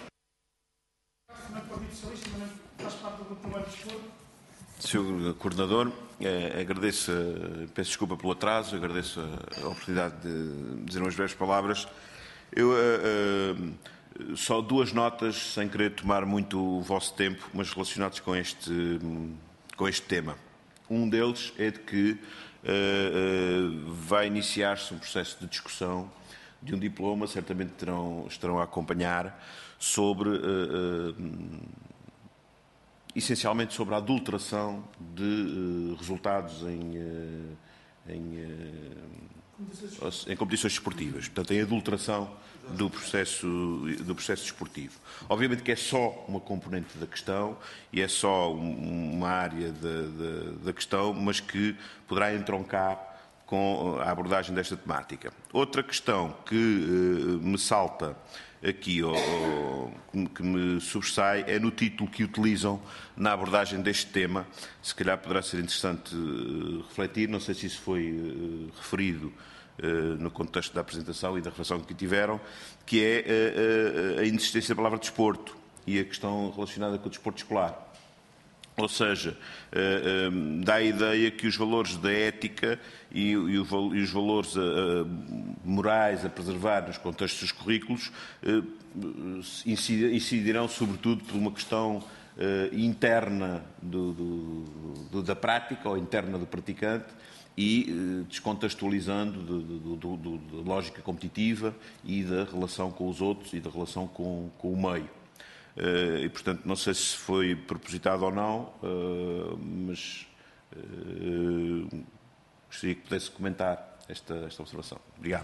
senhor Coordenador, eh, agradeço, peço desculpa pelo atraso, agradeço a oportunidade de dizer umas breves palavras. Eu, eh, eh, só duas notas, sem querer tomar muito o vosso tempo, mas relacionados com este, com este tema. Um deles é de que eh, eh, vai iniciar-se um processo de discussão de um diploma, certamente terão, estarão a acompanhar, sobre... Eh, eh, essencialmente sobre a adulteração de uh, resultados em, uh, em, uh, em competições desportivas. Portanto, em adulteração do processo, do processo desportivo. Obviamente que é só uma componente da questão e é só um, uma área da, da, da questão, mas que poderá entroncar com a abordagem desta temática. Outra questão que uh, me salta aqui, ou, ou, que me sobressai, é no título que utilizam na abordagem deste tema. Se calhar poderá ser interessante uh, refletir, não sei se isso foi uh, referido uh, no contexto da apresentação e da reflexão que tiveram, que é uh, uh, a inexistência da palavra desporto e a questão relacionada com o desporto escolar. Ou seja, uh, uh, dá a ideia que os valores da ética e, e, o, e os valores uh, morais a preservar nos contextos dos currículos uh, incidirão sobretudo por uma questão uh, interna do, do, do, da prática ou interna do praticante e uh, descontextualizando do, do, do, da lógica competitiva e da relação com os outros e da relação com, com o meio. Uh, e, portanto, não sei se foi propositado ou não, uh, mas uh, gostaria que pudesse comentar esta, esta observação. Obrigado.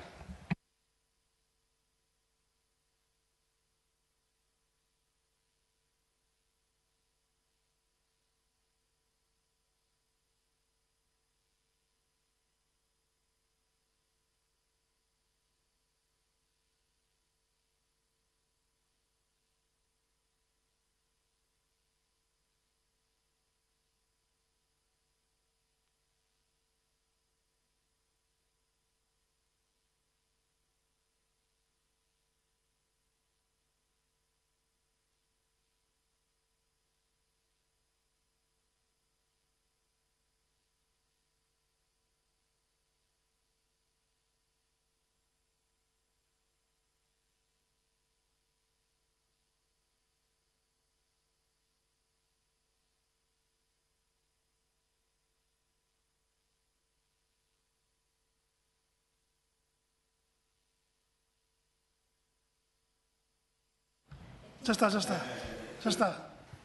Já está, já está. Já está.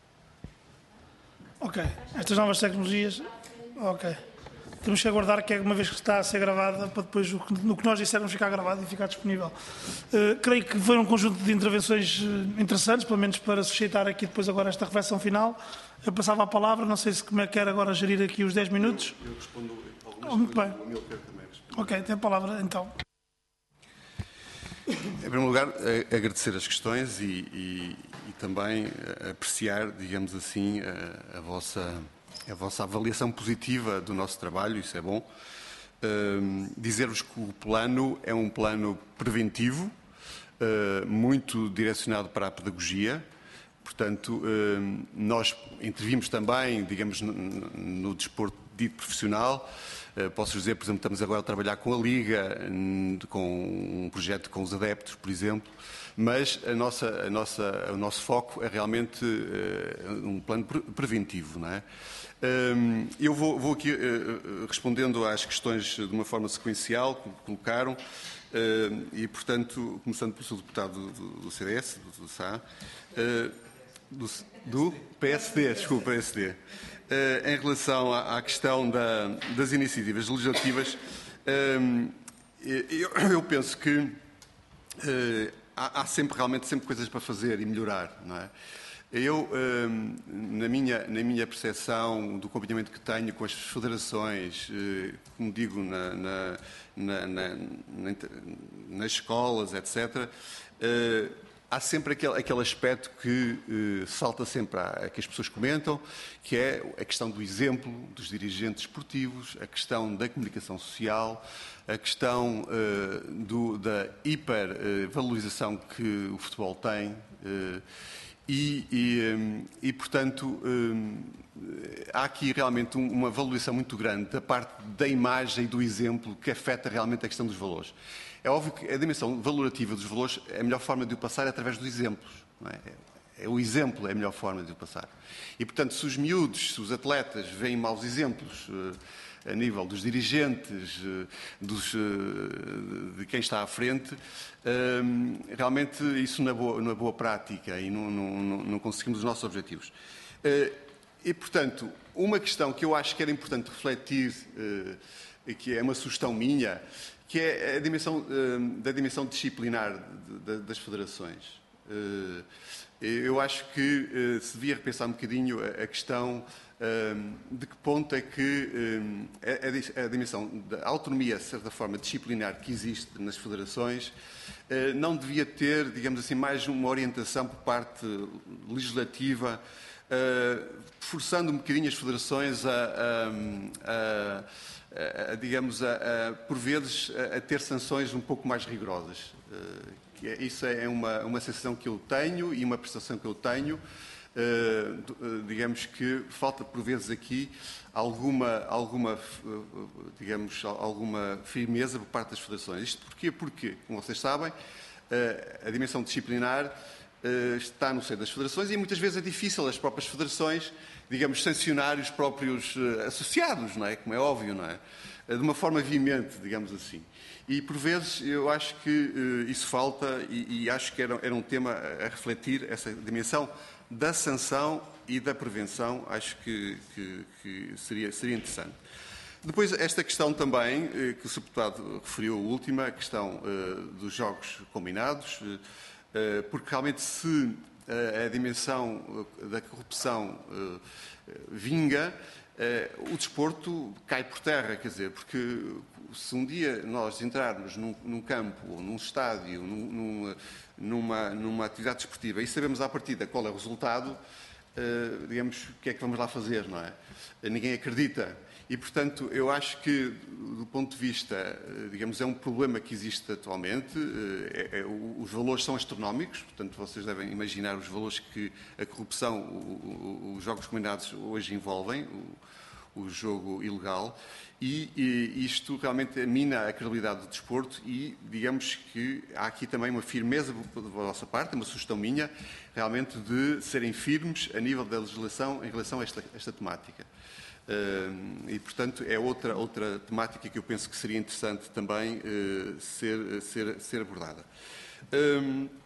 Ok. Estas novas tecnologias. Ok. Temos que aguardar que, uma vez que está a ser gravada, para depois o que, no que nós dissermos ficar gravado e ficar disponível. Uh, creio que foi um conjunto de intervenções interessantes, pelo menos para suscitar aqui depois agora esta reflexão final. Eu passava a palavra, não sei se como é que quer agora gerir aqui os dez minutos. Eu respondo algumas oh, muito coisas, bem. o Amilcar também responde. Ok, tem a palavra então. Em primeiro lugar, agradecer as questões e, e, e também apreciar, digamos assim, a, a, vossa, a vossa avaliação positiva do nosso trabalho, isso é bom. Uh, dizer-vos que o plano é um plano preventivo, uh, muito direcionado para a pedagogia. Portanto, uh, nós intervimos também, digamos, no, no desporto dito profissional. Uh, posso dizer, por exemplo, estamos agora a trabalhar com a Liga, com um projeto com os adeptos, por exemplo, mas a nossa, a nossa, o nosso foco é realmente uh, um plano pre preventivo, não é? Uh, eu vou, vou aqui uh, respondendo às questões de uma forma sequencial que colocaram uh, e, portanto, começando pelo seu deputado do, do C D S, do, do S A, uh, do, do P S D, desculpa, P S D. Uh, em relação à, à questão da, das iniciativas legislativas, uh, eu, eu penso que uh, há, há sempre, realmente, sempre coisas para fazer e melhorar, não é? Eu, uh, na minha, na minha percepção do acompanhamento que tenho com as federações, uh, como digo, na, na, na, na, nas escolas, etcétera, uh, há sempre aquele, aquele aspecto que uh, salta sempre, a, que as pessoas comentam, que é a questão do exemplo dos dirigentes esportivos, a questão da comunicação social, a questão uh, do, da hipervalorização uh, que o futebol tem uh, e, e, um, e, portanto, um, há aqui realmente um, uma valorização muito grande da parte da imagem e do exemplo que afeta realmente a questão dos valores. É óbvio que a dimensão valorativa dos valores, a melhor forma de o passar é através dos exemplos. Não é? É, o exemplo é a melhor forma de o passar. E, portanto, se os miúdos, se os atletas veem maus exemplos uh, a nível dos dirigentes, uh, dos, uh, de quem está à frente, uh, realmente isso não é boa, não é boa prática e não, não, não conseguimos os nossos objetivos. Uh, e, portanto, uma questão que eu acho que era importante refletir, uh, e que é uma sugestão minha, que é a dimensão, da dimensão disciplinar das federações. Eu acho que se devia repensar um bocadinho a questão de que ponto é que a dimensão da autonomia, de certa forma, disciplinar que existe nas federações não devia ter, digamos assim, mais uma orientação por parte legislativa, forçando um bocadinho as federações a, a, a A, a, digamos, a, a, por vezes, a, a ter sanções um pouco mais rigorosas. Uh, isso é uma, uma sensação que eu tenho e uma prestação que eu tenho. Uh, uh, digamos que falta, por vezes, aqui alguma, alguma, uh, digamos, alguma firmeza por parte das federações. Isto porquê? Porque, como vocês sabem, uh, a dimensão disciplinar uh, está no seio das federações e muitas vezes é difícil as próprias federações, digamos, sancionar os próprios uh, associados, não é? Como é óbvio, não é? Uh, de uma forma veemente, digamos assim. E, por vezes, eu acho que uh, isso falta e, e acho que era, era um tema a refletir, essa dimensão da sanção e da prevenção, acho que, que, que seria, seria interessante. Depois, esta questão também, uh, que o senhor Deputado referiu, a última, a questão uh, dos jogos combinados, uh, uh, porque realmente se a dimensão da corrupção uh, vinga, uh, o desporto cai por terra, quer dizer, porque se um dia nós entrarmos num, num campo, ou num estádio, num, numa, numa atividade desportiva e sabemos à partida qual é o resultado, uh, digamos, o que é que vamos lá fazer, não é? Ninguém acredita. E, portanto, eu acho que, do ponto de vista, digamos, é um problema que existe atualmente. É, é, os valores são astronómicos, portanto, vocês devem imaginar os valores que a corrupção, o, o, os jogos combinados hoje envolvem, o, o jogo ilegal, e, e isto realmente mina a credibilidade do desporto e, digamos que há aqui também uma firmeza da vossa parte, uma sugestão minha, realmente de serem firmes a nível da legislação em relação a esta, esta temática. Uh, e, portanto, é outra, outra temática que eu penso que seria interessante também uh, ser, ser, ser abordada. Uh,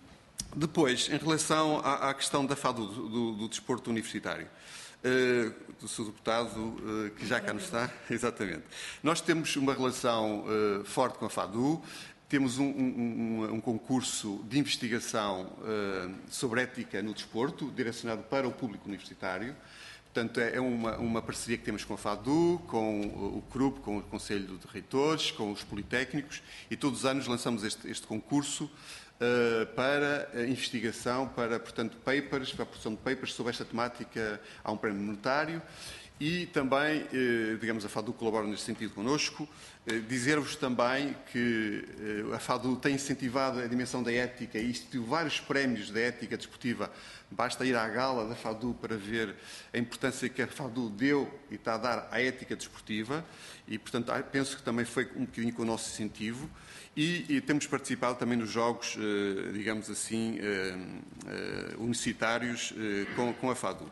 Depois, em relação à, à questão da FADU, do, do, do desporto universitário, uh, do seu deputado, uh, que já cá não está, exatamente. Nós temos uma relação uh, forte com a FADU, temos um, um, um concurso de investigação uh, sobre ética no desporto, direcionado para o público universitário. Portanto, é uma, uma parceria que temos com a FADU, com o C R U P, com o Conselho de Reitores, com os Politécnicos, e todos os anos lançamos este, este concurso uh, para a investigação, para, portanto, papers, para a produção de papers sobre esta temática. Há um prémio monetário. E também, eh, digamos, a FADU colabora neste sentido connosco. Eh, Dizer-vos também que eh, a FADU tem incentivado a dimensão da ética e instituiu vários prémios de ética desportiva. Basta ir à gala da FADU para ver a importância que a FADU deu e está a dar à ética desportiva e, portanto, penso que também foi um bocadinho com o nosso incentivo. E, e temos participado também nos jogos, eh, digamos assim, eh, eh, universitários eh, com, com a FADU.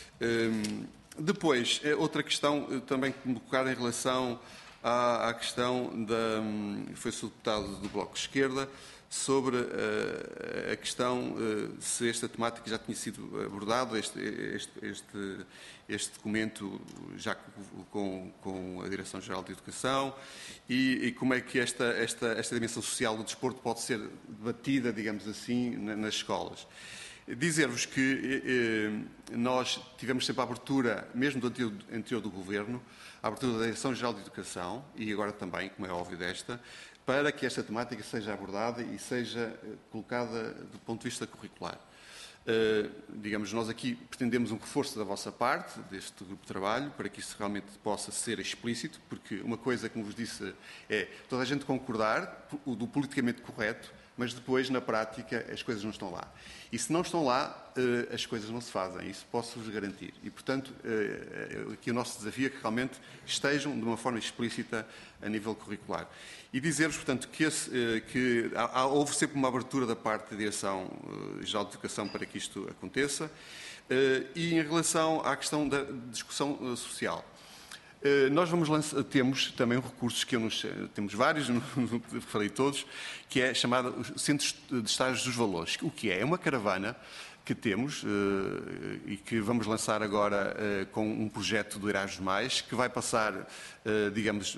Eh, Depois, outra questão também que me colocaram em relação à, à questão da... Foi o deputado do Bloco de Esquerda, sobre uh, a questão uh, se esta temática já tinha sido abordada, este, este, este, este documento já com, com a Direção-Geral de Educação e, e como é que esta, esta, esta dimensão social do desporto pode ser debatida, digamos assim, na, nas escolas. Dizer-vos que eh, nós tivemos sempre a abertura, mesmo do anterior, anterior do Governo, a abertura da Direção-Geral de Educação, e agora também, como é óbvio desta, para que esta temática seja abordada e seja colocada do ponto de vista curricular. Uh, digamos, nós aqui pretendemos um reforço da vossa parte, deste grupo de trabalho, para que isso realmente possa ser explícito, porque uma coisa, como vos disse, é toda a gente concordar do politicamente correto, mas depois, na prática, as coisas não estão lá. E se não estão lá, as coisas não se fazem. Isso posso-vos garantir. E, portanto, aqui o nosso desafio é que realmente estejam de uma forma explícita a nível curricular. E dizer-vos, portanto, que, esse, que há, houve sempre uma abertura da parte da Direção-Geral de Educação para que isto aconteça. E em relação à questão da discussão social, nós vamos lançar, temos também recursos que eu não sei, temos vários, não falei todos, que é chamado Centros de Estágios dos Valores. O que é? É uma caravana que temos e que vamos lançar agora com um projeto do Erasmus Mais, que vai passar, digamos,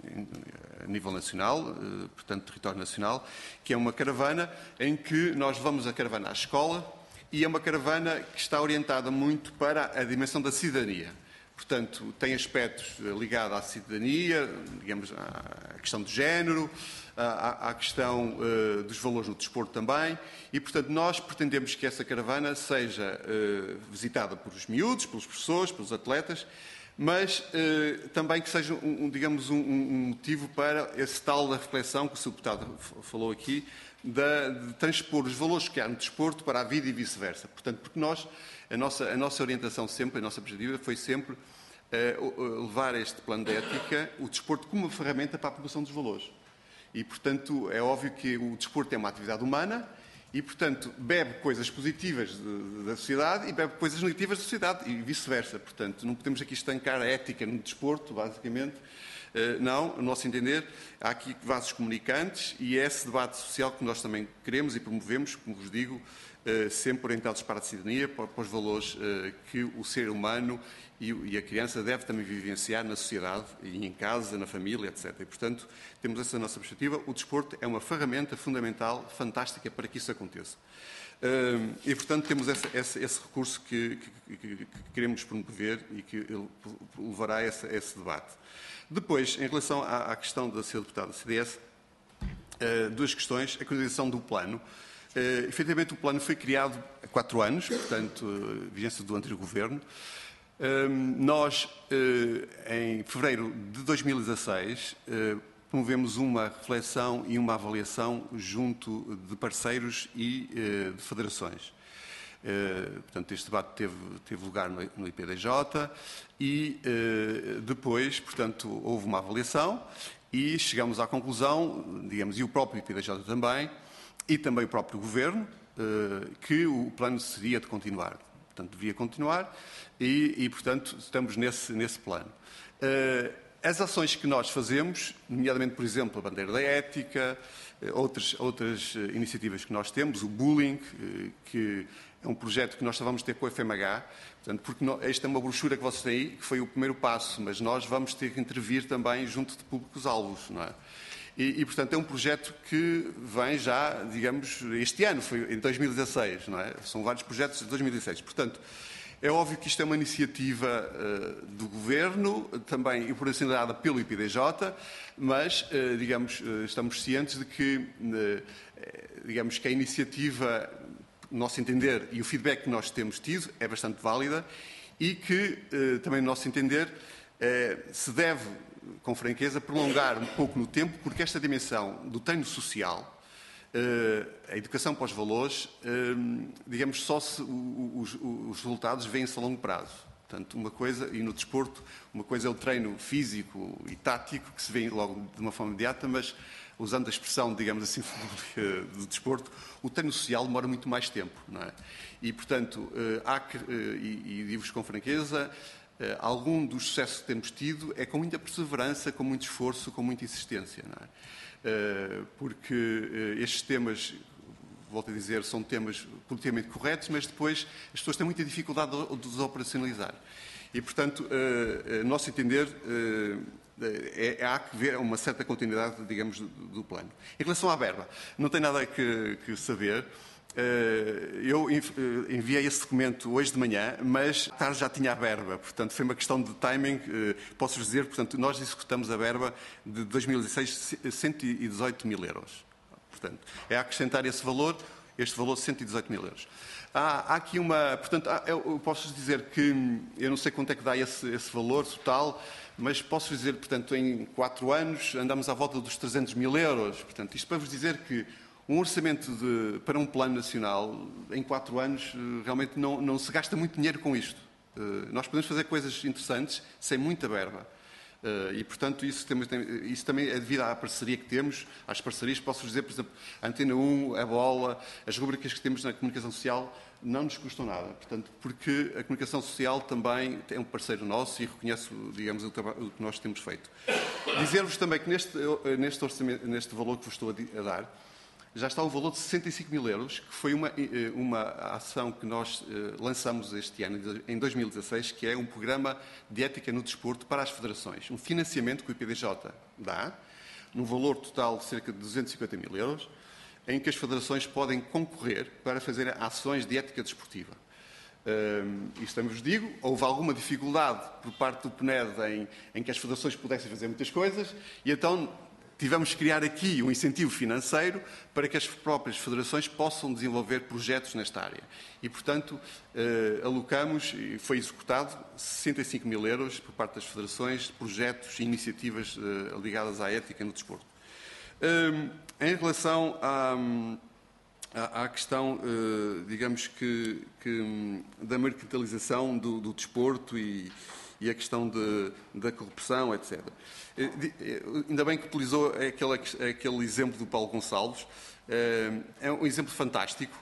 a nível nacional, portanto, território nacional, que é uma caravana em que nós vamos a caravana à escola e é uma caravana que está orientada muito para a dimensão da cidadania. Portanto, tem aspectos ligados à cidadania, digamos, à questão do género, à, à questão uh, dos valores no desporto também, e, portanto, nós pretendemos que essa caravana seja uh, visitada por os miúdos, pelos professores, pelos atletas, mas uh, também que seja, um, digamos, um, um motivo para esse tal da reflexão que o seu deputado falou aqui, de, de transpor os valores que há no desporto para a vida e vice-versa. Portanto, porque nós, a nossa, a nossa orientação sempre, a nossa perspectiva foi sempre uh, levar este plano de ética, o desporto como uma ferramenta para a promoção dos valores. E, portanto, é óbvio que o desporto é uma atividade humana e, portanto, bebe coisas positivas de, de, da sociedade e bebe coisas negativas da sociedade e vice-versa. Portanto, não podemos aqui estancar a ética no desporto, basicamente. Uh, não, no nosso entender, há aqui vasos comunicantes e é esse debate social que nós também queremos e promovemos, como vos digo, uh, sempre orientados para a cidadania, para, para os valores uh, que o ser humano e, e a criança deve também vivenciar na sociedade, e em casa, na família, etcétera. E, portanto, temos essa nossa perspectiva. O desporto é uma ferramenta fundamental, fantástica, para que isso aconteça. Uh, e, portanto, temos esse, esse, esse recurso que, que, que, que queremos promover e que levará a esse, a esse debate. Depois, em relação à, à questão da senhora deputada da C D S, uh, duas questões. A coordenação do plano. Uh, efetivamente, o plano foi criado há quatro anos, portanto, uh, vigência do anterior governo. Uh, nós, uh, em fevereiro de dois mil e dezasseis, uh, promovemos uma reflexão e uma avaliação junto de parceiros e uh, de federações. Uh, portanto, este debate teve, teve lugar no, no I P D J e uh, depois, portanto, houve uma avaliação e chegamos à conclusão, digamos, e o próprio I P D J também, e também o próprio Governo, uh, que o plano seria de continuar. Portanto, devia continuar e, e portanto, estamos nesse, nesse plano. Uh, as ações que nós fazemos, nomeadamente, por exemplo, a bandeira da ética, outras, outras iniciativas que nós temos, o bullying, que é um projeto que nós vamos ter com a F M H, portanto, porque não, esta é uma brochura que vocês têm aí, que foi o primeiro passo, mas nós vamos ter que intervir também junto de públicos-alvos, não é? E, e, portanto, é um projeto que vem já, digamos, este ano, foi em dois mil e dezasseis, não é? São vários projetos de dois mil e dezasseis. Portanto, é óbvio que isto é uma iniciativa uh, do Governo, também operacionalizada pelo I P D J, mas, uh, digamos, uh, estamos cientes de que, uh, digamos, que a iniciativa, no nosso entender, e o feedback que nós temos tido, é bastante válida e que, uh, também no nosso entender, uh, se deve, com franqueza, prolongar um pouco no tempo, porque esta dimensão do treino social, a educação para os valores, digamos, só se os, os resultados vêm-se a longo prazo. Portanto, uma coisa, e no desporto, uma coisa é o treino físico e tático, que se vê logo de uma forma imediata, mas, usando a expressão, digamos assim, do desporto, o treino social demora muito mais tempo, não é? E, portanto, há que, e, e digo-vos com franqueza, Uh, algum dos sucessos que temos tido é com muita perseverança, com muito esforço, com muita insistência, não é? Uh, porque uh, estes temas, volto a dizer, são temas politicamente corretos, mas depois as pessoas têm muita dificuldade de, de os operacionalizar. E, portanto, uh, uh, nosso entender, uh, é, há que ver uma certa continuidade, digamos, do, do plano. Em relação à verba, não tem nada que, que saber. Eu enviei esse documento hoje de manhã, mas tarde já tinha a verba, portanto foi uma questão de timing. Posso dizer, portanto, nós executamos a verba de dois mil e dezasseis, cento e dezoito mil euros. Portanto, é acrescentar esse valor, este valor de cento e dezoito mil euros. Há, há aqui uma, portanto, eu posso dizer que, eu não sei quanto é que dá esse, esse valor total, mas posso dizer, portanto, em quatro anos andamos à volta dos trezentos mil euros. Portanto, isto para vos dizer que um orçamento de, para um plano nacional, em quatro anos, realmente não, não se gasta muito dinheiro com isto. Uh, nós podemos fazer coisas interessantes sem muita verba. Uh, e, portanto, isso, temos, isso também é devido à parceria que temos, às parcerias. Posso dizer, por exemplo, a Antena um, a Bola, as rubricas que temos na comunicação social não nos custam nada. Portanto, porque a comunicação social também é um parceiro nosso e reconhece, digamos, o, o que nós temos feito. Dizer-vos também que neste, neste, orçamento, neste valor que vos estou a, a dar, já está o valor de sessenta e cinco mil euros, que foi uma, uma ação que nós uh, lançamos este ano, em dois mil e dezasseis, que é um programa de ética no desporto para as federações. Um financiamento que o I P D J dá, num valor total de cerca de duzentos e cinquenta mil euros, em que as federações podem concorrer para fazer ações de ética desportiva. Uh, isto também vos digo, houve alguma dificuldade por parte do P N E D em, em que as federações pudessem fazer muitas coisas, e então tivemos que criar aqui um incentivo financeiro para que as próprias federações possam desenvolver projetos nesta área. E, portanto, eh, alocamos, e foi executado, sessenta e cinco mil euros por parte das federações, projetos e iniciativas eh, ligadas à ética no desporto. Eh, em relação à, à, à questão, eh, digamos que, que da mercantilização do, do desporto e, e a questão de, da corrupção, etcétera. Ainda bem que utilizou aquele, aquele exemplo do Paulo Gonçalves. É um exemplo fantástico.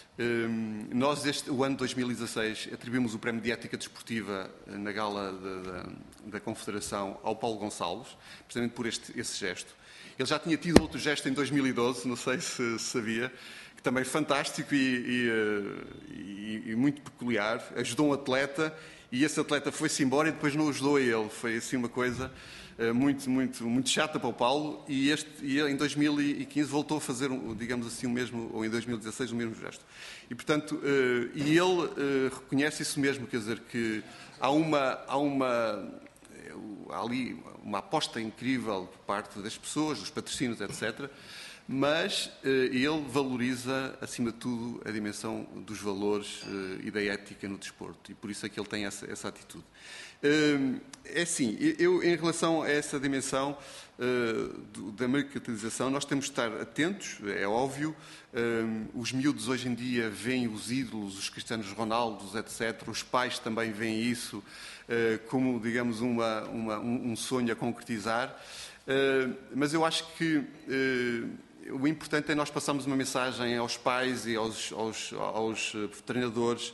Nós, este, o ano de dois mil e dezasseis, atribuímos o Prémio de Ética Desportiva na gala da, da, da Confederação ao Paulo Gonçalves, precisamente por este, esse gesto. Ele já tinha tido outro gesto em dois mil e doze, não sei se, se sabia, que também fantástico e, e, e, e muito peculiar. Ajudou um atleta e esse atleta foi-se embora e depois não ajudou a ele. Foi assim uma coisa muito, muito, muito chata para o Paulo, e, este, e ele, em dois mil e quinze voltou a fazer, digamos assim, o mesmo, ou em dois mil e dezasseis, o mesmo gesto. E, portanto, uh, e ele uh, reconhece isso mesmo, quer dizer, que há uma, há uma, há ali uma aposta incrível por parte das pessoas, dos patrocínios, etcétera, mas uh, ele valoriza, acima de tudo, a dimensão dos valores uh, e da ética no desporto, e por isso é que ele tem essa, essa atitude. Uh, é assim, eu, em relação a essa dimensão uh, do, da mercantilização, nós temos de estar atentos, é óbvio. Uh, os miúdos hoje em dia veem os ídolos, os Cristianos Ronaldos, etcétera. Os pais também veem isso uh, como, digamos, uma, uma, um, um sonho a concretizar. Uh, mas eu acho que uh, o importante é nós passarmos uma mensagem aos pais e aos, aos, aos treinadores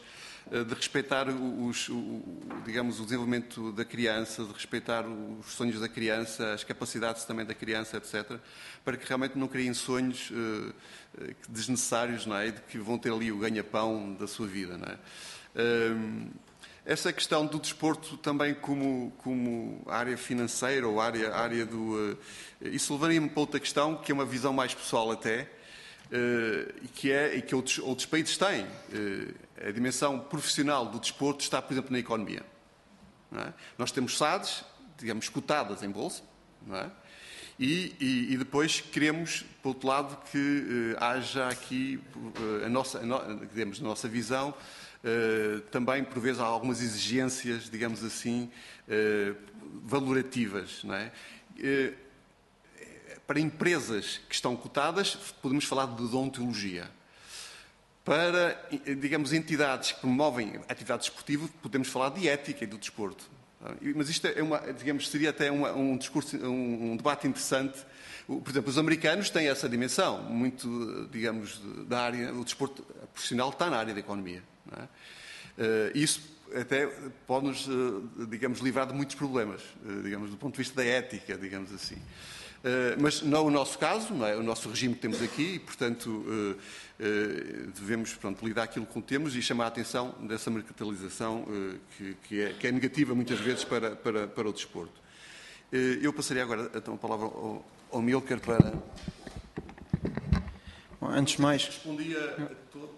de respeitar os, o, digamos, o desenvolvimento da criança, de respeitar os sonhos da criança, as capacidades também da criança, etcétera, para que realmente não criem sonhos uh, desnecessários, não é? De que vão ter ali o ganha-pão da sua vida, não é? Uh, essa questão do desporto também como, como área financeira ou área, área do... Uh, isso levaria-me para outra questão, que é uma visão mais pessoal até, uh, que é, e que outros, outros países têm. Uh, a dimensão profissional do desporto está, por exemplo, na economia. Não é? Nós temos S A Ds, digamos, cotadas em bolsa, não é? E, e, e depois queremos, por outro lado, que uh, haja aqui, uh, a nossa, a no, digamos, a nossa visão, uh, também, por vezes, há algumas exigências, digamos assim, uh, valorativas. Não é? Uh, para empresas que estão cotadas, podemos falar de odontologia. Para, digamos, entidades que promovem atividade desportiva, podemos falar de ética e do desporto. Mas isto é uma, digamos, seria até uma, um, discurso, um, um debate interessante. Por exemplo, os americanos têm essa dimensão, muito, digamos, da área, o desporto profissional está na área da economia. Não é? Isso até pode-nos, digamos, livrar de muitos problemas, digamos, do ponto de vista da ética, digamos assim. Mas não o nosso caso, não é? O nosso regime que temos aqui e, portanto, devemos, pronto, lidar aquilo que temos e chamar a atenção dessa mercantilização que, que, é, que é negativa muitas vezes para, para, para o desporto. Eu passaria agora então a palavra ao, ao Milker para... Bom, antes de mais... Respondia a todos.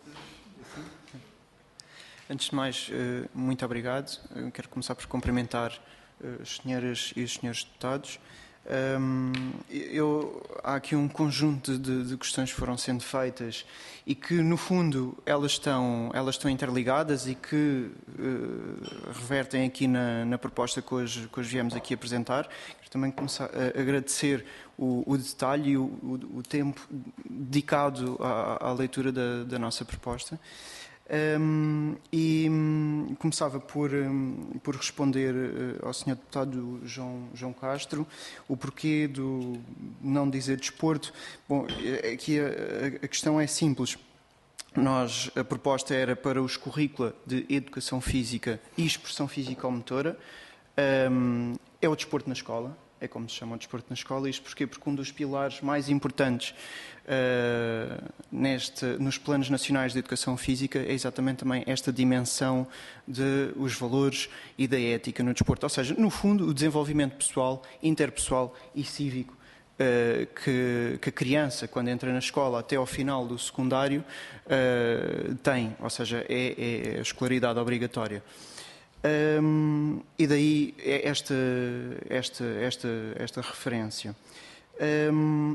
Antes de mais, muito obrigado. Eu quero começar por cumprimentar as senhoras e os senhores deputados. Um, eu, há aqui um conjunto de, de questões que foram sendo feitas e que, no fundo, elas estão, elas estão interligadas e que uh, revertem aqui na, na proposta que hoje, que hoje viemos aqui apresentar. Quero também começar a agradecer o, o detalhe e o, o, o tempo dedicado à, à leitura da, da nossa proposta. Um, e um, começava por, um, por responder uh, ao senhor deputado João, João Castro o porquê do não dizer desporto. Bom, aqui a, a questão é simples. Nós, a proposta era para os currícula de Educação Física e Expressão Físico-Motora. Um, é o desporto na escola, é como se chama o desporto na escola. Isto porquê? Porque um dos pilares mais importantes uh, neste, nos planos nacionais de educação física é exatamente também esta dimensão de os valores e da ética no desporto. Ou seja, no fundo, o desenvolvimento pessoal, interpessoal e cívico uh, que, que a criança, quando entra na escola até ao final do secundário, uh, tem. Ou seja, é, é a escolaridade obrigatória. Um, e daí esta, esta, esta, esta referência. Um,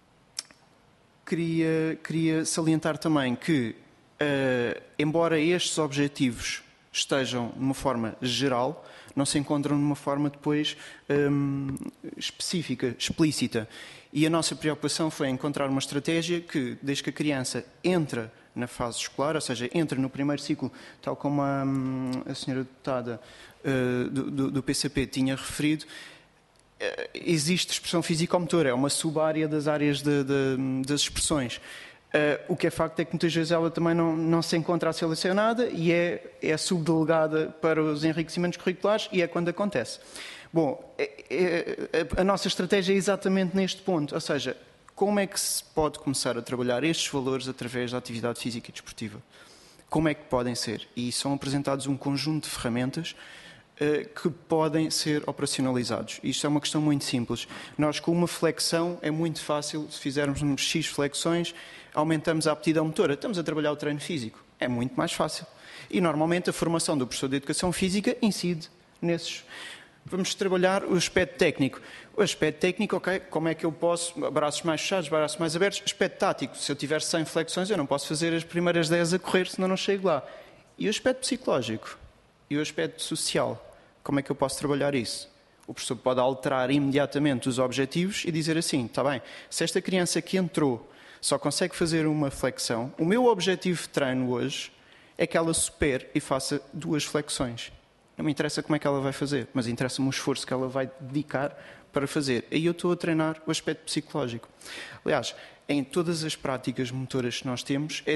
queria, queria salientar também que, uh, embora estes objetivos estejam de uma forma geral, não se encontram de uma forma depois um, específica, explícita. E a nossa preocupação foi encontrar uma estratégia que, desde que a criança entra na fase escolar, ou seja, entra no primeiro ciclo, tal como a, a senhora deputada uh, do, do, do P C P tinha referido, uh, existe expressão físico-motora, é uma sub-área das áreas de, de, das expressões. Uh, o que é facto é que muitas vezes ela também não, não se encontra selecionada e é, é subdelegada para os enriquecimentos curriculares e é quando acontece. Bom, é, é, a nossa estratégia é exatamente neste ponto, ou seja, como é que se pode começar a trabalhar estes valores através da atividade física e desportiva? Como é que podem ser? E são apresentados um conjunto de ferramentas uh, que podem ser operacionalizados. Isto é uma questão muito simples. Nós, com uma flexão, é muito fácil, se fizermos uns X flexões, aumentamos a aptidão motora. Estamos a trabalhar o treino físico. É muito mais fácil. E, normalmente, a formação do professor de Educação Física incide nesses. Vamos trabalhar o aspecto técnico. O aspecto técnico, ok, como é que eu posso, braços mais fechados, braços mais abertos, aspecto tático. Se eu tiver cem flexões, eu não posso fazer as primeiras dez a correr, senão não chego lá. E o aspecto psicológico? E o aspecto social? Como é que eu posso trabalhar isso? O professor pode alterar imediatamente os objetivos e dizer assim, está bem, se esta criança que entrou só consegue fazer uma flexão, o meu objetivo de treino hoje é que ela supere e faça duas flexões. Não me interessa como é que ela vai fazer, mas interessa-me o esforço que ela vai dedicar para fazer. Aí eu estou a treinar o aspecto psicológico. Aliás, em todas as práticas motoras que nós temos, é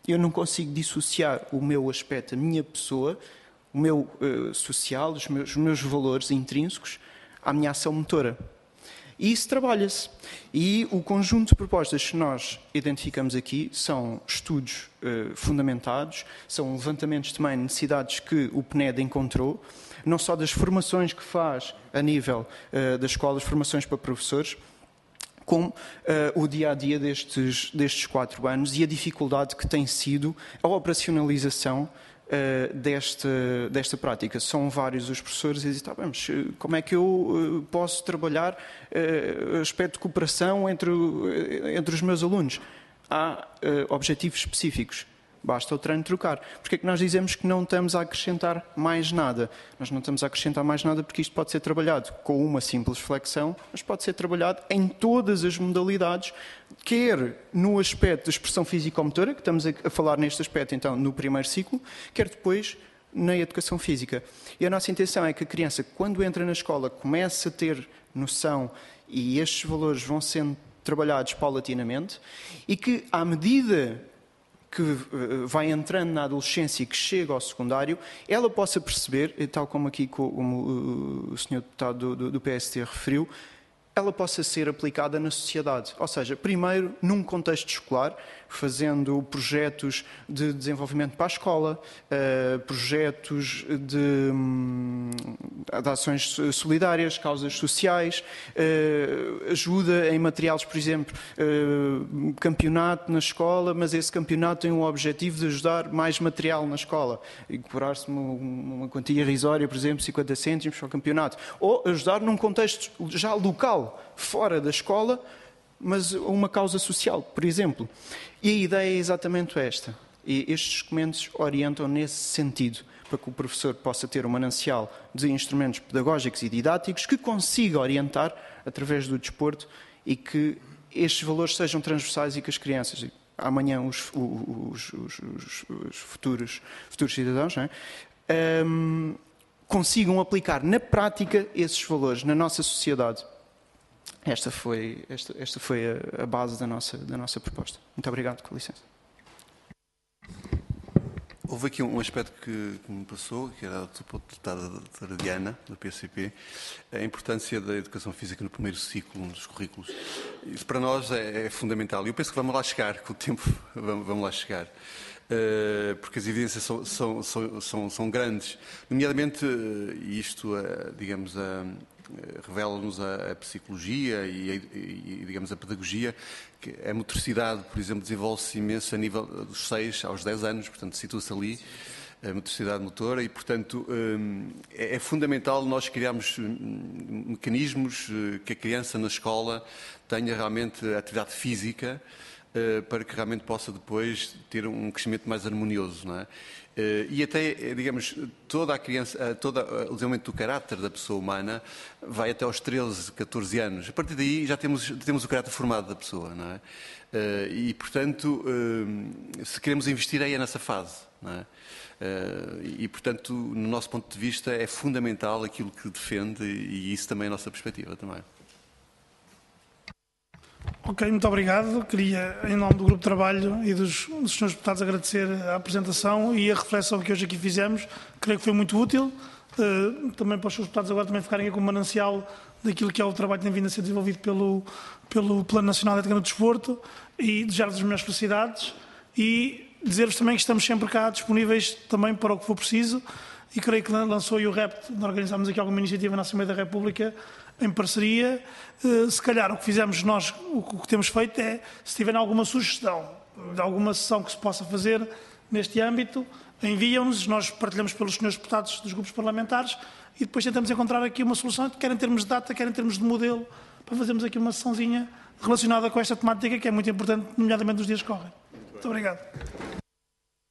Eu não consigo dissociar o meu aspecto, a minha pessoa, o meu uh, social, os meus, os meus valores intrínsecos à minha ação motora. E isso trabalha-se. E o conjunto de propostas que nós identificamos aqui são estudos uh, fundamentados, são levantamentos também de necessidades que o P N E D encontrou, não só das formações que faz a nível uh, das escolas, formações para professores, como uh, o dia-a-dia destes, destes quatro anos e a dificuldade que tem sido a operacionalização Uh, desta, desta prática. São vários os professores e dizem, tá, vamos, como é que eu uh, posso trabalhar uh, aspecto de cooperação entre, uh, entre os meus alunos? Há uh, objetivos específicos. Basta o treino trocar. Porque é que nós dizemos que não estamos a acrescentar mais nada? Nós não estamos a acrescentar mais nada porque isto pode ser trabalhado com uma simples flexão, mas pode ser trabalhado em todas as modalidades, quer no aspecto da expressão físico-motora, que estamos a falar neste aspecto então no primeiro ciclo, quer depois na educação física. E a nossa intenção é que a criança, quando entra na escola, comece a ter noção e estes valores vão sendo trabalhados paulatinamente e que, à medida que vai entrando na adolescência e que chega ao secundário, ela possa perceber, tal como aqui como o senhor deputado do, do P S T referiu, ela possa ser aplicada na sociedade. Ou seja, primeiro, num contexto escolar, fazendo projetos de desenvolvimento para a escola, uh, projetos de, um, de ações solidárias, causas sociais, uh, ajuda em materiais, por exemplo, uh, campeonato na escola, mas esse campeonato tem o objetivo de ajudar mais material na escola, e cobrar-se uma, uma quantia irrisória, por exemplo, cinquenta cêntimos para o campeonato, ou ajudar num contexto já local, fora da escola, mas uma causa social, por exemplo. E a ideia é exatamente esta. E estes documentos orientam nesse sentido, para que o professor possa ter um manancial de instrumentos pedagógicos e didáticos que consiga orientar através do desporto e que estes valores sejam transversais e que as crianças, amanhã os, os, os, os, os futuros, futuros cidadãos, não é? um, consigam aplicar na prática esses valores na nossa sociedade. Esta foi, esta, esta foi a, a base da nossa, da nossa proposta. Muito obrigado, com licença. Houve aqui um aspecto que, que me passou, que era a deputada Diana, do P C P, a importância da educação física no primeiro ciclo, um dos currículos. Isso para nós é, é fundamental. E eu penso que vamos lá chegar, com o tempo vamos, vamos lá chegar. Uh, porque as evidências são, são, são, são, são grandes. Nomeadamente, e isto, uh, digamos, uh, revela-nos a, a psicologia e, e, e, digamos, a pedagogia, que a motricidade, por exemplo, desenvolve-se imenso a nível dos seis aos dez anos, portanto, situa-se ali a motricidade motora e, portanto, um, é, é fundamental nós criarmos mecanismos que a criança na escola tenha realmente atividade física, para que realmente possa depois ter um crescimento mais harmonioso, não é? E até, digamos, toda a criança, todo o desenvolvimento do caráter da pessoa humana vai até aos treze, catorze anos. A partir daí já temos, temos o caráter formado da pessoa, não é? E, portanto, se queremos investir aí é nessa fase, não é? E, portanto, no nosso ponto de vista é fundamental aquilo que defende e isso também é a nossa perspectiva também. Ok, muito obrigado. Queria, em nome do Grupo de Trabalho e dos, dos senhores deputados, agradecer a apresentação e a reflexão que hoje aqui fizemos. Creio que foi muito útil. Uh, também para os senhores deputados agora também ficarem aqui com o manancial daquilo que é o trabalho que tem vindo a ser desenvolvido pelo, pelo Plano Nacional de Ética no Desporto e desejar-vos as melhores felicidades e dizer-vos também que estamos sempre cá disponíveis também para o que for preciso e creio que lançou aí o repto de organizarmos aqui alguma iniciativa na Assembleia da República em parceria. Se calhar o que fizemos nós, o que temos feito é, se tiverem alguma sugestão de alguma sessão que se possa fazer neste âmbito, enviam-nos, nós partilhamos pelos senhores deputados dos grupos parlamentares e depois tentamos encontrar aqui uma solução, quer em termos de data, quer em termos de modelo, para fazermos aqui uma sessãozinha relacionada com esta temática que é muito importante, nomeadamente nos dias que correm. Muito obrigado.